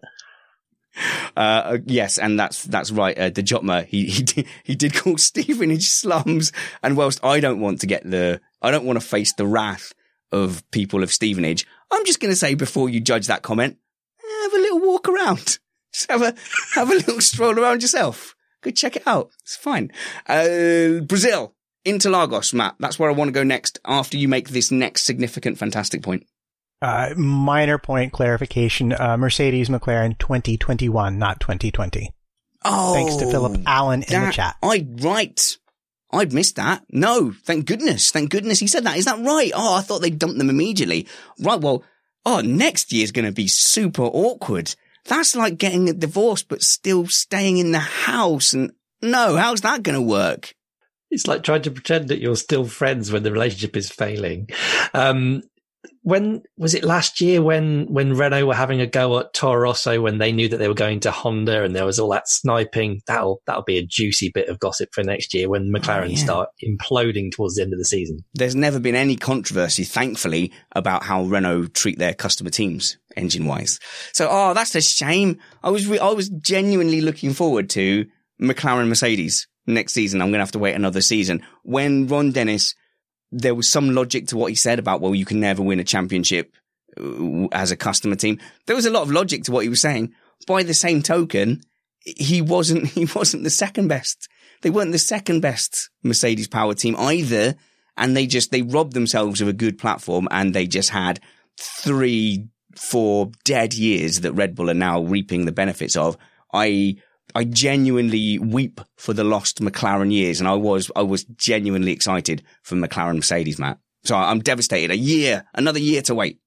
[SPEAKER 4] Uh, yes, and that's that's right. Uh, the Jotma, he he did, he did call Stevenage slums, and whilst I don't want to get the, I don't want to face the wrath of people of Stevenage, I'm just going to say before you judge that comment, have a little walk around, just have a have a little stroll around yourself. Go check it out. It's fine. Uh, Brazil. Interlagos, Matt. That's where I want to go next after you make this next significant, fantastic point.
[SPEAKER 7] Uh, minor point clarification. Uh, Mercedes McLaren twenty twenty-one, not twenty twenty.
[SPEAKER 4] Oh.
[SPEAKER 7] Thanks to Philip Allen in
[SPEAKER 4] that,
[SPEAKER 7] the chat.
[SPEAKER 4] I, right. I'd missed that. No, thank goodness. Thank goodness he said that. Is that right? Oh, I thought they'd dumped them immediately. Right, well, oh, next year's going to be super awkward. That's like getting a divorce but still staying in the house. And no, how's that going to work?
[SPEAKER 8] It's like trying to pretend that you're still friends when the relationship is failing. Um, when was it last year when, when Renault were having a go at Toro Rosso when they knew that they were going to Honda and there was all that sniping? That'll, that'll be a juicy bit of gossip for next year when McLaren oh, yeah. start imploding towards the end of the season.
[SPEAKER 4] There's never been any controversy, thankfully, about how Renault treat their customer teams engine wise. So, oh, that's a shame. I was, re- I was genuinely looking forward to McLaren Mercedes. Next season, I'm going to have to wait another season. When Ron Dennis, there was some logic to what he said about, well, you can never win a championship as a customer team. There was a lot of logic to what he was saying. By the same token, he wasn't, he wasn't the second best. They weren't the second best Mercedes power team either. And they just, they robbed themselves of a good platform and they just had three, four dead years that Red Bull are now reaping the benefits of. I, I genuinely weep for the lost McLaren years, and I was I was genuinely excited for McLaren Mercedes, Matt. So I'm devastated. A year, another year to wait.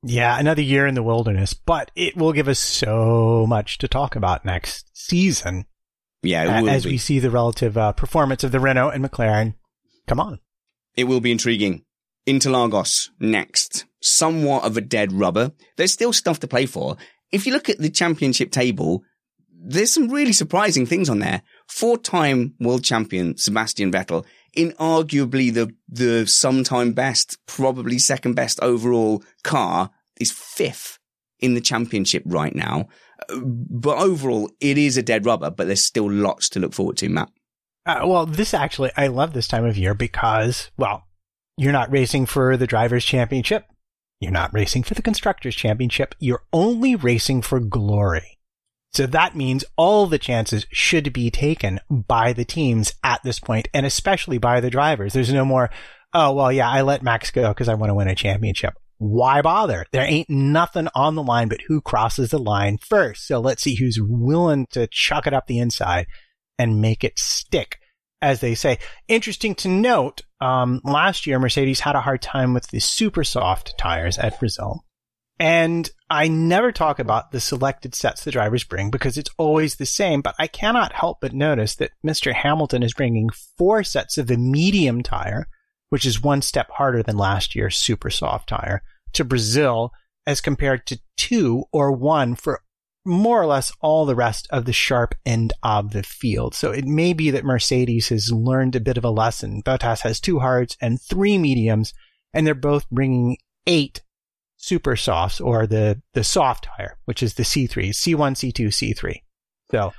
[SPEAKER 7] Yeah, another year in the wilderness, but it will give us so much to talk about next season.
[SPEAKER 4] Yeah, it will
[SPEAKER 7] as
[SPEAKER 4] be.
[SPEAKER 7] we see the relative uh, performance of the Renault and McLaren. Come on.
[SPEAKER 4] It will be intriguing. Interlagos next. Somewhat of a dead rubber. There's still stuff to play for. If you look at the championship table, there's some really surprising things on there. Four-time world champion Sebastian Vettel, in arguably the, the sometime best, probably second best overall car, is fifth in the championship right now. But overall, it is a dead rubber, but there's still lots to look forward to, Matt.
[SPEAKER 7] Uh, well, this actually, I love this time of year because, well, you're not racing for the Drivers' Championship. You're not racing for the Constructors' Championship. You're only racing for glory. So that means all the chances should be taken by the teams at this point, and especially by the drivers. There's no more, oh, well, yeah, I let Max go because I want to win a championship. Why bother? There ain't nothing on the line but who crosses the line first. So let's see who's willing to chuck it up the inside and make it stick, as they say. Interesting to note, um, last year, Mercedes had a hard time with the super soft tires at Brazil. And I never talk about the selected sets the drivers bring because it's always the same, but I cannot help but notice that Mister Hamilton is bringing four sets of the medium tire, which is one step harder than last year's super soft tire, to Brazil as compared to two or one for more or less all the rest of the sharp end of the field. So it may be that Mercedes has learned a bit of a lesson. Bottas has two hards and three mediums, and they're both bringing eight super softs, or the, the soft tire, which is the C three, C one, C two, C three. So,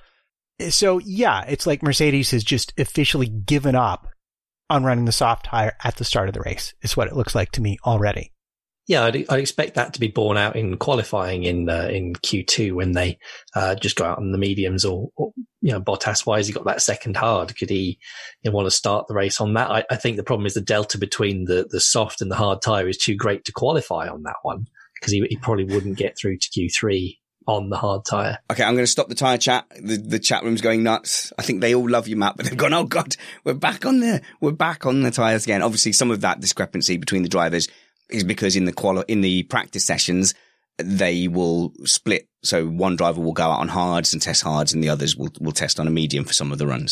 [SPEAKER 7] so yeah, it's like Mercedes has just officially given up on running the soft tire at the start of the race, is what it looks like to me already.
[SPEAKER 8] Yeah, I'd, I'd expect that to be borne out in qualifying in uh, in Q two when they uh, just go out on the mediums, or, or you know, Bottas, why has he got that second hard? Could he you know, want to start the race on that? I, I think the problem is the delta between the, the soft and the hard tyre is too great to qualify on that one, because he, he probably wouldn't get through to Q three on the hard tyre.
[SPEAKER 4] Okay, I'm going to stop the tyre chat. The, the chat room's going nuts. I think they all love you, Matt, but they've gone, oh God, we're back on the, we're back on the tyres again. Obviously, some of that discrepancy between the drivers is because in the quali- in the practice sessions, they will split. So one driver will go out on hards and test hards, and the others will, will test on a medium for some of the runs.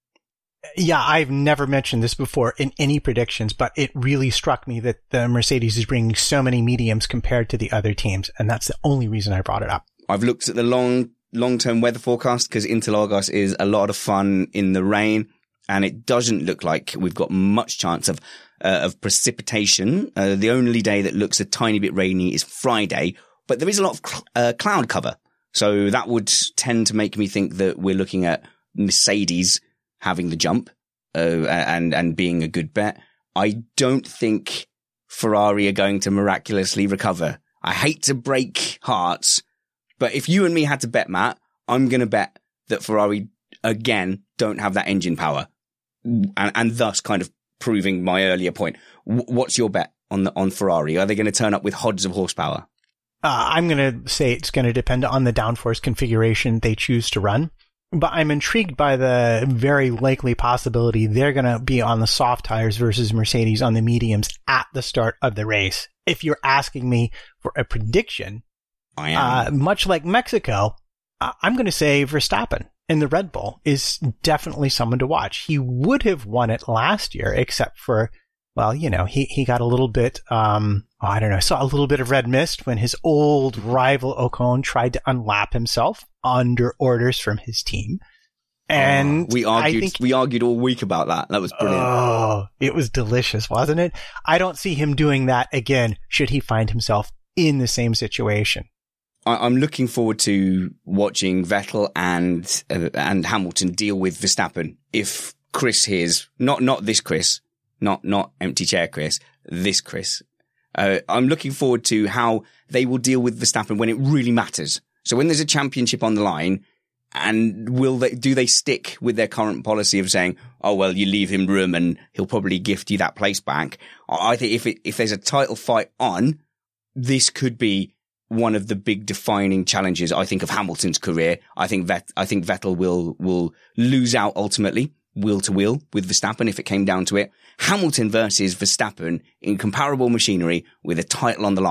[SPEAKER 7] Yeah, I've never mentioned this before in any predictions, but it really struck me that the Mercedes is bringing so many mediums compared to the other teams, and that's the only reason I brought it up.
[SPEAKER 4] I've looked at the long, long-term weather forecast because Interlagos is a lot of fun in the rain, and it doesn't look like we've got much chance of Uh, of precipitation. Uh, the only day that looks a tiny bit rainy is Friday, but there is a lot of cl- uh, cloud cover. So that would tend to make me think that we're looking at Mercedes having the jump, uh, and, and being a good bet. I don't think Ferrari are going to miraculously recover. I hate to break hearts, but if you and me had to bet, Matt, I'm going to bet that Ferrari again don't have that engine power, and, and thus kind of proving my earlier point. W- what's your bet on the, on Ferrari? Are they going to turn up with hods of horsepower?
[SPEAKER 7] Uh, I'm going to say it's going to depend on the downforce configuration they choose to run, but I'm intrigued by the very likely possibility they're going to be on the soft tires versus Mercedes on the mediums at the start of the race. If you're asking me for a prediction,
[SPEAKER 4] I am.
[SPEAKER 7] Uh, much like Mexico, uh, I'm going to say Verstappen. And the Red Bull is definitely someone to watch. He would have won it last year, except for, well, you know, he, he got a little bit, um, oh, I don't know, saw a little bit of red mist when his old rival Ocon tried to unlap himself under orders from his team. And
[SPEAKER 4] oh, we argued,
[SPEAKER 7] I think,
[SPEAKER 4] we argued all week about that. That was brilliant.
[SPEAKER 7] Oh, it was delicious, wasn't it? I don't see him doing that again should he find himself in the same situation.
[SPEAKER 4] I'm looking forward to watching Vettel and uh, and Hamilton deal with Verstappen. If Chris hears, not not this Chris, not not empty chair Chris, this Chris. Uh, I'm looking forward to how they will deal with Verstappen when it really matters. So when there's a championship on the line, and will they do they stick with their current policy of saying, oh well, you leave him room and he'll probably gift you that place back? I think if it, if there's a title fight on, this could be one of the big defining challenges, I think, of Hamilton's career. I think Vet, I think Vettel will, will lose out ultimately, wheel to wheel with Verstappen if it came down to it. Hamilton versus Verstappen in comparable machinery with a title on the line.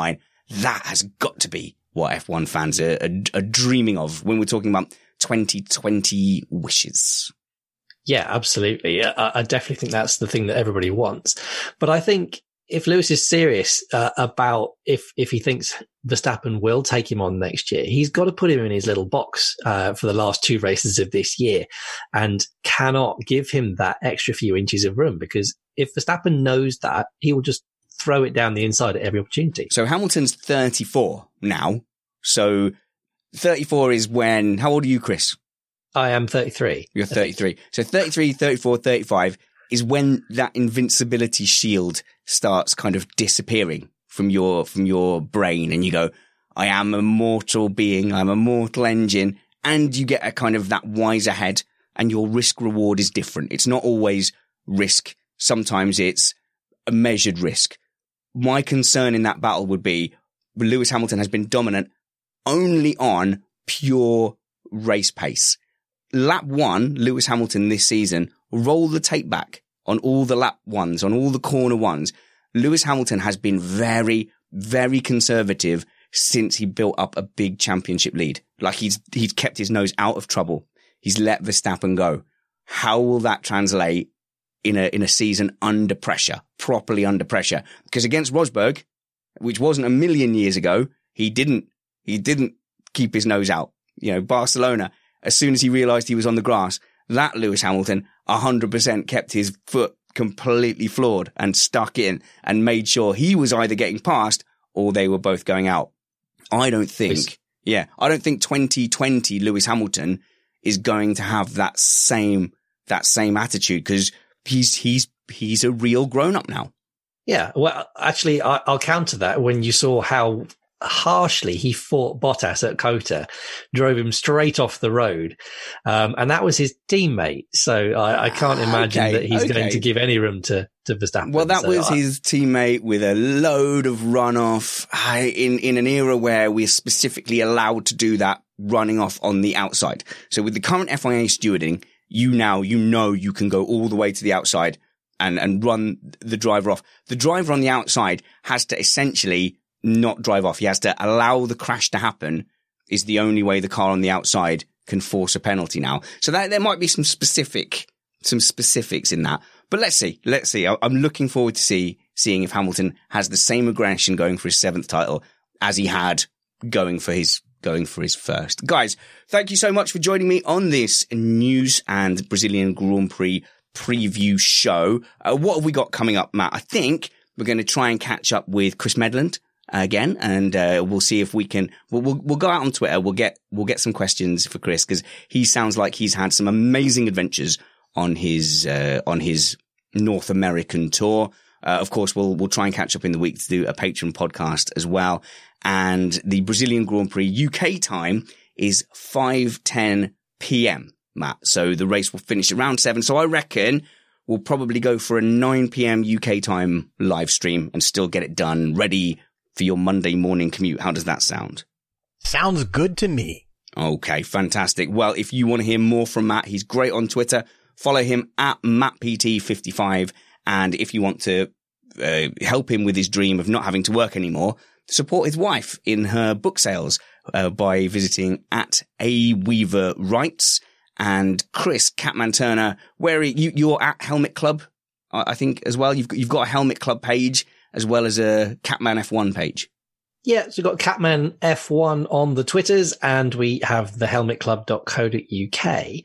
[SPEAKER 4] that has got to be what F one fans are, are, are dreaming of when we're talking about twenty twenty wishes.
[SPEAKER 8] Yeah, absolutely. I, I definitely think that's the thing that everybody wants. But I think if Lewis is serious uh, about if if he thinks Verstappen will take him on next year, he's got to put him in his little box uh, for the last two races of this year and cannot give him that extra few inches of room, because if Verstappen knows that, he will just throw it down the inside at every opportunity.
[SPEAKER 4] So Hamilton's thirty-four now. So thirty-four is when, how old are you, Chris?
[SPEAKER 8] I am thirty-three.
[SPEAKER 4] You're thirty-three. So thirty-three, thirty-four, thirty-five is when that invincibility shield starts kind of disappearing from your, from your brain. And you go, I am a mortal being. I'm a mortal engine. And you get a kind of that wiser head, and your risk reward is different. It's not always risk. Sometimes it's a measured risk. My concern in that battle would be Lewis Hamilton has been dominant only on pure race pace. Lap one, Lewis Hamilton this season, roll the tape back on all the lap ones, on all the corner ones. Lewis Hamilton has been very, very conservative since he built up a big championship lead. Like he's, he's kept his nose out of trouble. He's let Verstappen go. How will that translate in a, in a season under pressure, properly under pressure? Because against Rosberg, which wasn't a million years ago, he didn't, he didn't keep his nose out. You know, Barcelona, as soon as he realized he was on the grass, that Lewis Hamilton one hundred percent kept his foot completely floored and stuck in and made sure he was either getting past or they were both going out. I don't think, yeah, I don't think twenty twenty Lewis Hamilton is going to have that same, that same attitude, because he's, he's, he's a real grown up now.
[SPEAKER 8] Yeah. Well, actually, I, I'll counter that. When you saw how harshly he fought Bottas at Cota, drove him straight off the road. Um, and that was his teammate. So I, I can't imagine okay, that he's okay. going to give any room to, to Verstappen.
[SPEAKER 4] Well, that
[SPEAKER 8] so
[SPEAKER 4] was
[SPEAKER 8] I,
[SPEAKER 4] his teammate with a load of runoff in, in an era where we're specifically allowed to do that, running off on the outside. So with the current F I A stewarding, you now, you know, you can go all the way to the outside and, and run the driver off. The driver on the outside has to essentially not drive off. He has to allow the crash to happen, is the only way the car on the outside can force a penalty now. So that there might be some specific, some specifics in that. But let's see, let's see. I'm looking forward to see, seeing if Hamilton has the same aggression going for his seventh title as he had going for his, going for his first. Guys, thank you so much for joining me on this news and Brazilian Grand Prix preview show. Uh, what have we got coming up, Matt? I think we're going to try and catch up with Chris Medland again, and uh, we'll see if we can. We'll, we'll we'll go out on Twitter. We'll get we'll get some questions for Chris, because he sounds like he's had some amazing adventures on his uh, on his North American tour. Uh, of course, we'll we'll try and catch up in the week to do a Patreon podcast as well. And the Brazilian Grand Prix U K time is five ten p.m. Matt. So the race will finish around seven. So I reckon we'll probably go for a nine p.m. U K time live stream and still get it done, ready for your Monday morning commute. How does that sound?
[SPEAKER 7] Sounds good to me.
[SPEAKER 4] Okay, fantastic. Well, if you want to hear more from Matt, he's great on Twitter. Follow him at Matt P T fifty-five. And if you want to uh, help him with his dream of not having to work anymore, support his wife in her book sales uh, by visiting at A Weaver Writes. And Chris Catman Turner, where are you, you're at Helmet Club, I think, as well. You've got, you've got a Helmet Club page, as well as a Catman F one page.
[SPEAKER 8] Yeah, so we've got Catman F one on the Twitters, and we have the helmet club dot co dot U K.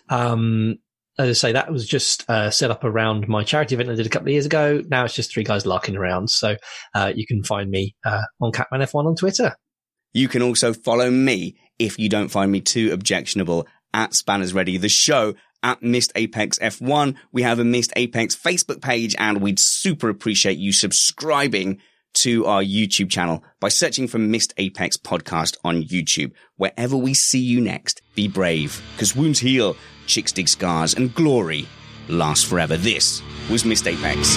[SPEAKER 8] Um, as I say, that was just uh, set up around my charity event I did a couple of years ago. Now it's just three guys larking around. So uh, you can find me uh, on Catman F one on Twitter.
[SPEAKER 4] You can also follow me, if you don't find me too objectionable, at Spanners Ready, the show at Missed Apex F one. We have a Missed Apex Facebook page, and we'd super appreciate you subscribing to our YouTube channel by searching for Missed Apex Podcast on YouTube. Wherever we see you next, be brave, because wounds heal, chicks dig scars, and glory lasts forever. This was Missed Apex.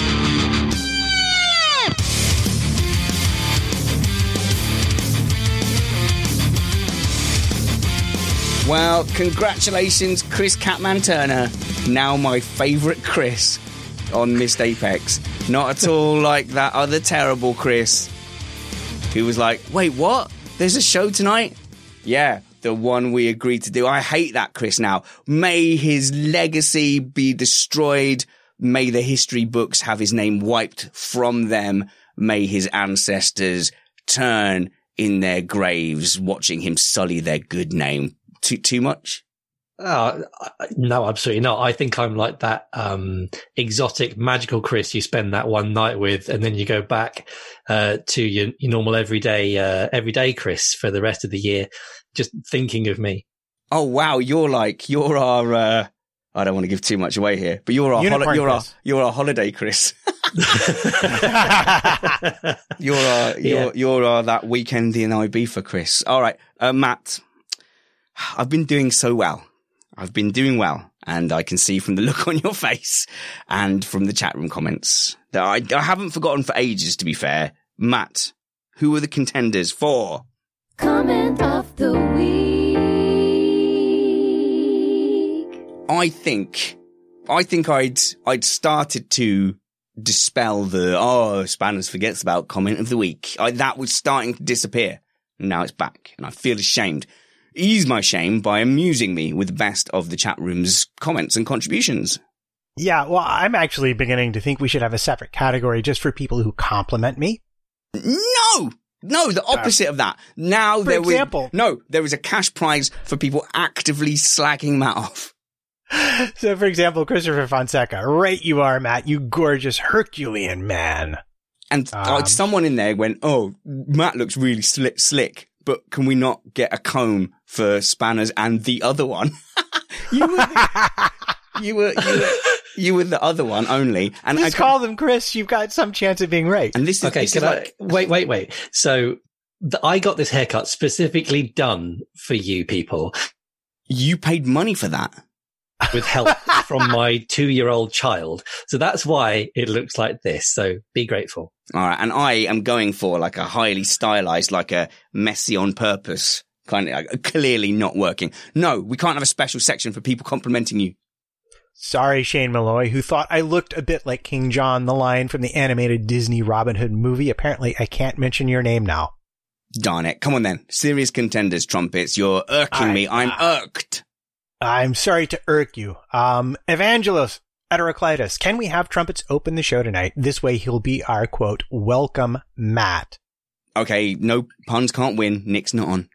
[SPEAKER 4] Well, congratulations, Chris Catman Turner. Now my favourite Chris on Missed Apex. Not at all like that other terrible Chris who was like, wait, what? There's a show tonight? Yeah, the one we agreed to do. I hate that Chris now. May his legacy be destroyed. May the history books have his name wiped from them. May his ancestors turn in their graves watching him sully their good name. Too, too much?
[SPEAKER 8] Oh, no, absolutely not. I think I'm like that um, exotic, magical Chris you spend that one night with, and then you go back uh, to your, your normal everyday, uh, everyday Chris for the rest of the year, just thinking of me.
[SPEAKER 4] Oh, wow. You're like, you're our, uh, I don't want to give too much away here, but you're our, holi- you're our, you're our holiday Chris. you're our, you're,
[SPEAKER 8] Yeah.
[SPEAKER 4] you're our, that weekend in Ibiza Chris. All right. Uh, Matt, I've been doing so well. I've been doing well, and I can see from the look on your face and from the chat room comments that I, I haven't forgotten for ages, to be fair. Matt, who are the contenders for
[SPEAKER 11] Comment of the week?
[SPEAKER 4] I think, I think I'd, I'd started to dispel the, oh, Spanners forgets about comment of the week. I, that was starting to disappear. Now it's back, and I feel ashamed. Ease my shame by amusing me with the best of the chat room's comments and contributions.
[SPEAKER 7] Yeah, well, I'm actually beginning to think we should have a separate category just for people who compliment me.
[SPEAKER 4] No! No, the opposite uh, of that. Now
[SPEAKER 7] for
[SPEAKER 4] there
[SPEAKER 7] example,
[SPEAKER 4] was, no, there is a cash prize for people actively slacking Matt off.
[SPEAKER 7] So, for example, Christopher Fonseca, right you are, Matt, you gorgeous Herculean man.
[SPEAKER 4] And
[SPEAKER 7] um,
[SPEAKER 4] like, someone in there went, oh, Matt looks really slick, slick. But can we not get a comb for Spanners and the other one? you, were the, you were you were you were the other one only. And
[SPEAKER 7] just
[SPEAKER 4] I
[SPEAKER 7] call them Chris. You've got some chance of being right.
[SPEAKER 4] And this is
[SPEAKER 8] okay.
[SPEAKER 4] This
[SPEAKER 8] Can
[SPEAKER 4] is
[SPEAKER 8] I
[SPEAKER 4] like,
[SPEAKER 8] wait? Wait, wait. So the, I got this haircut specifically done for you people.
[SPEAKER 4] You paid money for that.
[SPEAKER 8] With help from my two-year-old child. So that's why it looks like this. So be grateful.
[SPEAKER 4] All right. And I am going for like a highly stylized, like a messy on purpose kind of like, clearly not working. No, we can't have a special section for people complimenting you.
[SPEAKER 7] Sorry, Shane Malloy, who thought I looked a bit like King John the Lion from the animated Disney Robin Hood movie. Apparently, I can't mention your name now.
[SPEAKER 4] Darn it. Come on then. Serious contenders, trumpets. You're irking
[SPEAKER 7] I,
[SPEAKER 4] me. I'm
[SPEAKER 7] uh,
[SPEAKER 4] irked.
[SPEAKER 7] I'm sorry to irk you. Um, Evangelos Heteroclitus, can we have trumpets open the show tonight? This way he'll be our, quote, welcome Matt.
[SPEAKER 4] Okay, no puns can't win. Nick's not on.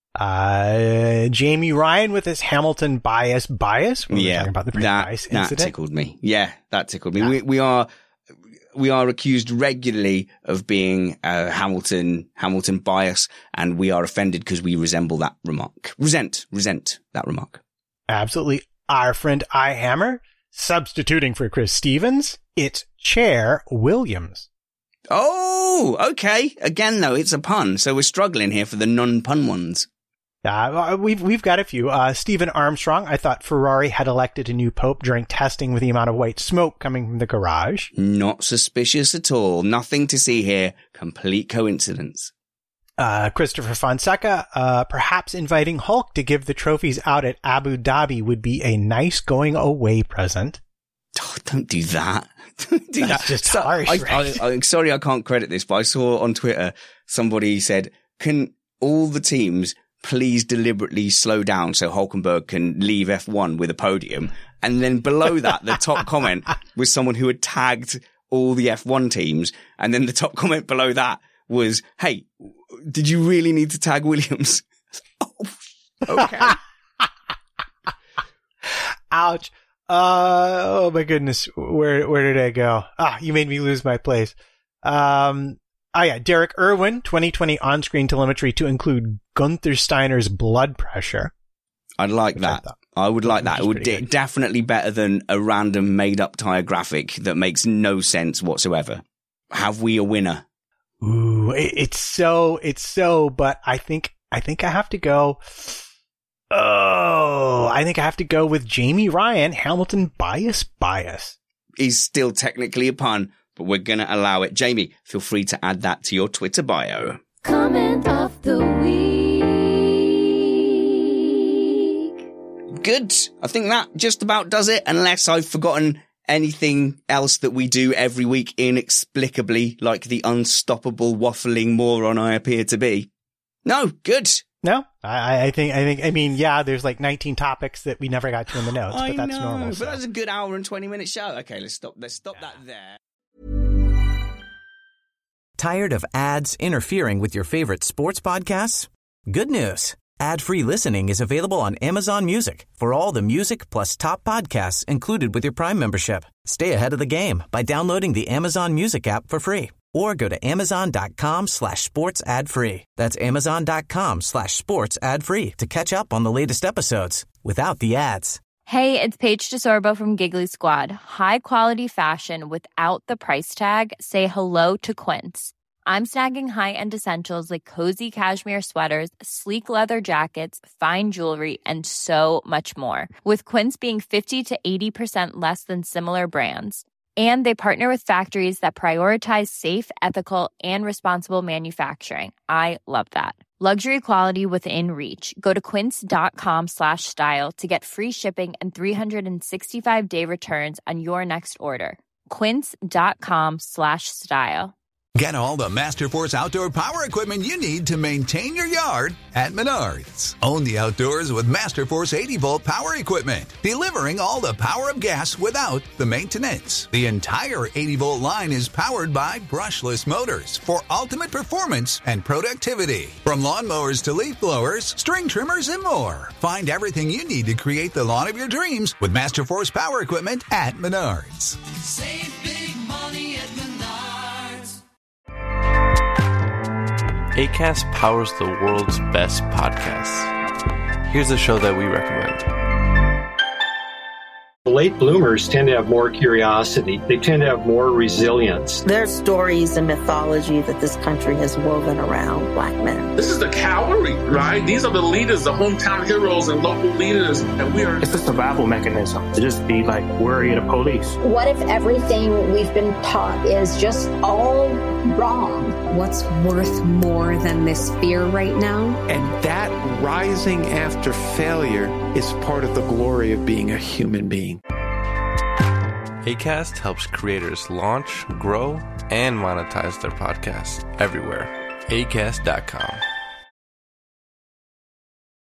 [SPEAKER 7] Uh, Jamie Ryan with his Hamilton bias bias. We were
[SPEAKER 4] yeah,
[SPEAKER 7] talking about the
[SPEAKER 4] that,
[SPEAKER 7] bias
[SPEAKER 4] that
[SPEAKER 7] incident.
[SPEAKER 4] tickled me. Yeah, that tickled me.
[SPEAKER 7] Yeah.
[SPEAKER 4] We, we are, we are accused regularly of being uh, Hamilton, Hamilton bias, and we are offended because we resemble that remark. Resent, resent that remark.
[SPEAKER 7] Absolutely. Our friend I Hammer, substituting for Chris Stevens, it's Chair Williams.
[SPEAKER 4] Oh, okay. Again, though, it's a pun, so we're struggling here for the non-pun ones.
[SPEAKER 7] Uh, we've we've got a few. Uh, Stephen Armstrong, I thought Ferrari had elected a new pope during testing with the amount of white smoke coming from the garage.
[SPEAKER 4] Not suspicious at all. Nothing to see here. Complete coincidence.
[SPEAKER 7] Uh, Christopher Fonseca, uh, perhaps inviting Hulk to give the trophies out at Abu Dhabi would be a nice going away present.
[SPEAKER 4] Oh, don't do that. Don't do
[SPEAKER 7] That's
[SPEAKER 4] that.
[SPEAKER 7] just
[SPEAKER 4] so,
[SPEAKER 7] harsh,
[SPEAKER 4] I,
[SPEAKER 7] right?
[SPEAKER 4] I, I'm sorry I can't credit this, but I saw on Twitter somebody said, can all the teams please deliberately slow down so Hulkenberg can leave F one with a podium? And then below that, the top comment was someone who had tagged all the F one teams. And then the top comment below that was, hey, did you really need to tag Williams? Oh, okay.
[SPEAKER 7] Ouch. Uh, oh my goodness. Where, where did I go? Ah, you made me lose my place. Um, oh yeah, Derek Irwin, twenty twenty on-screen telemetry to include Gunther Steiner's blood pressure.
[SPEAKER 4] I'd like that. I, I would like that. It would de-
[SPEAKER 7] good.
[SPEAKER 4] definitely better than a random made-up tire graphic that makes no sense whatsoever. Have we a winner?
[SPEAKER 7] Ooh, it, it's so, it's so, but I think, I think I have to go. Oh, I think I have to go with Jamie Ryan, Hamilton bias bias.
[SPEAKER 4] Is still technically a pun, but we're going to allow it. Jamie, feel free to add that to your Twitter bio.
[SPEAKER 11] Comment of the week.
[SPEAKER 4] Good. I think that just about does it, unless I've forgotten anything else that we do every week inexplicably, like the unstoppable waffling moron I appear to be? No, good.
[SPEAKER 7] No, I, I think, I think, I mean, yeah, there's like nineteen topics that we never got to in the notes,
[SPEAKER 4] I
[SPEAKER 7] but that's
[SPEAKER 4] know,
[SPEAKER 7] normal.
[SPEAKER 4] But
[SPEAKER 7] So.
[SPEAKER 4] that's a good hour and twenty minute show. Okay, let's stop. Let's stop
[SPEAKER 7] Yeah.
[SPEAKER 4] that there.
[SPEAKER 1] Tired of ads interfering with your favorite sports podcasts? Good news. Ad-free listening is available on Amazon Music for all the music plus top podcasts included with your Prime membership. Stay ahead of the game by downloading the Amazon Music app for free or go to amazon.com slash sports ad free. That's amazon.com slash sports ad free to catch up on the latest episodes without the ads.
[SPEAKER 12] Hey, it's Paige DeSorbo from Giggly Squad. High quality fashion without the price tag. Say hello to Quince. I'm snagging high-end essentials like cozy cashmere sweaters, sleek leather jackets, fine jewelry, and so much more. With Quince being fifty to eighty percent less than similar brands. And they partner with factories that prioritize safe, ethical, and responsible manufacturing. I love that. Luxury quality within reach. Go to quince.com slash style to get free shipping and three sixty-five day returns on your next order. Quince.com slash style.
[SPEAKER 13] Get all the Masterforce outdoor power equipment you need to maintain your yard at Menards. Own the outdoors with Masterforce eighty volt power equipment, delivering all the power of gas without the maintenance. The entire eighty volt line is powered by brushless motors for ultimate performance and productivity. From lawnmowers to leaf blowers, string trimmers, and more. Find everything you need to create the lawn of your dreams with Masterforce power equipment at Menards.
[SPEAKER 14] Save big money at Menards.
[SPEAKER 15] Acast powers the world's best podcasts. Here's a show that we recommend.
[SPEAKER 8] Late bloomers tend to have more curiosity. They tend to have more resilience.
[SPEAKER 3] There's stories and mythology that this country has woven around black men.
[SPEAKER 16] This is the cavalry, right? These are the leaders, the hometown heroes and local leaders. And we are.
[SPEAKER 17] It's a survival mechanism to just be like worried of police.
[SPEAKER 18] What if everything we've been taught is just all wrong?
[SPEAKER 19] What's worth more than this fear right now?
[SPEAKER 20] And that rising after failure is part of the glory of being a human being.
[SPEAKER 15] Acast helps creators launch, grow, and monetize their podcasts everywhere. Acast dot com.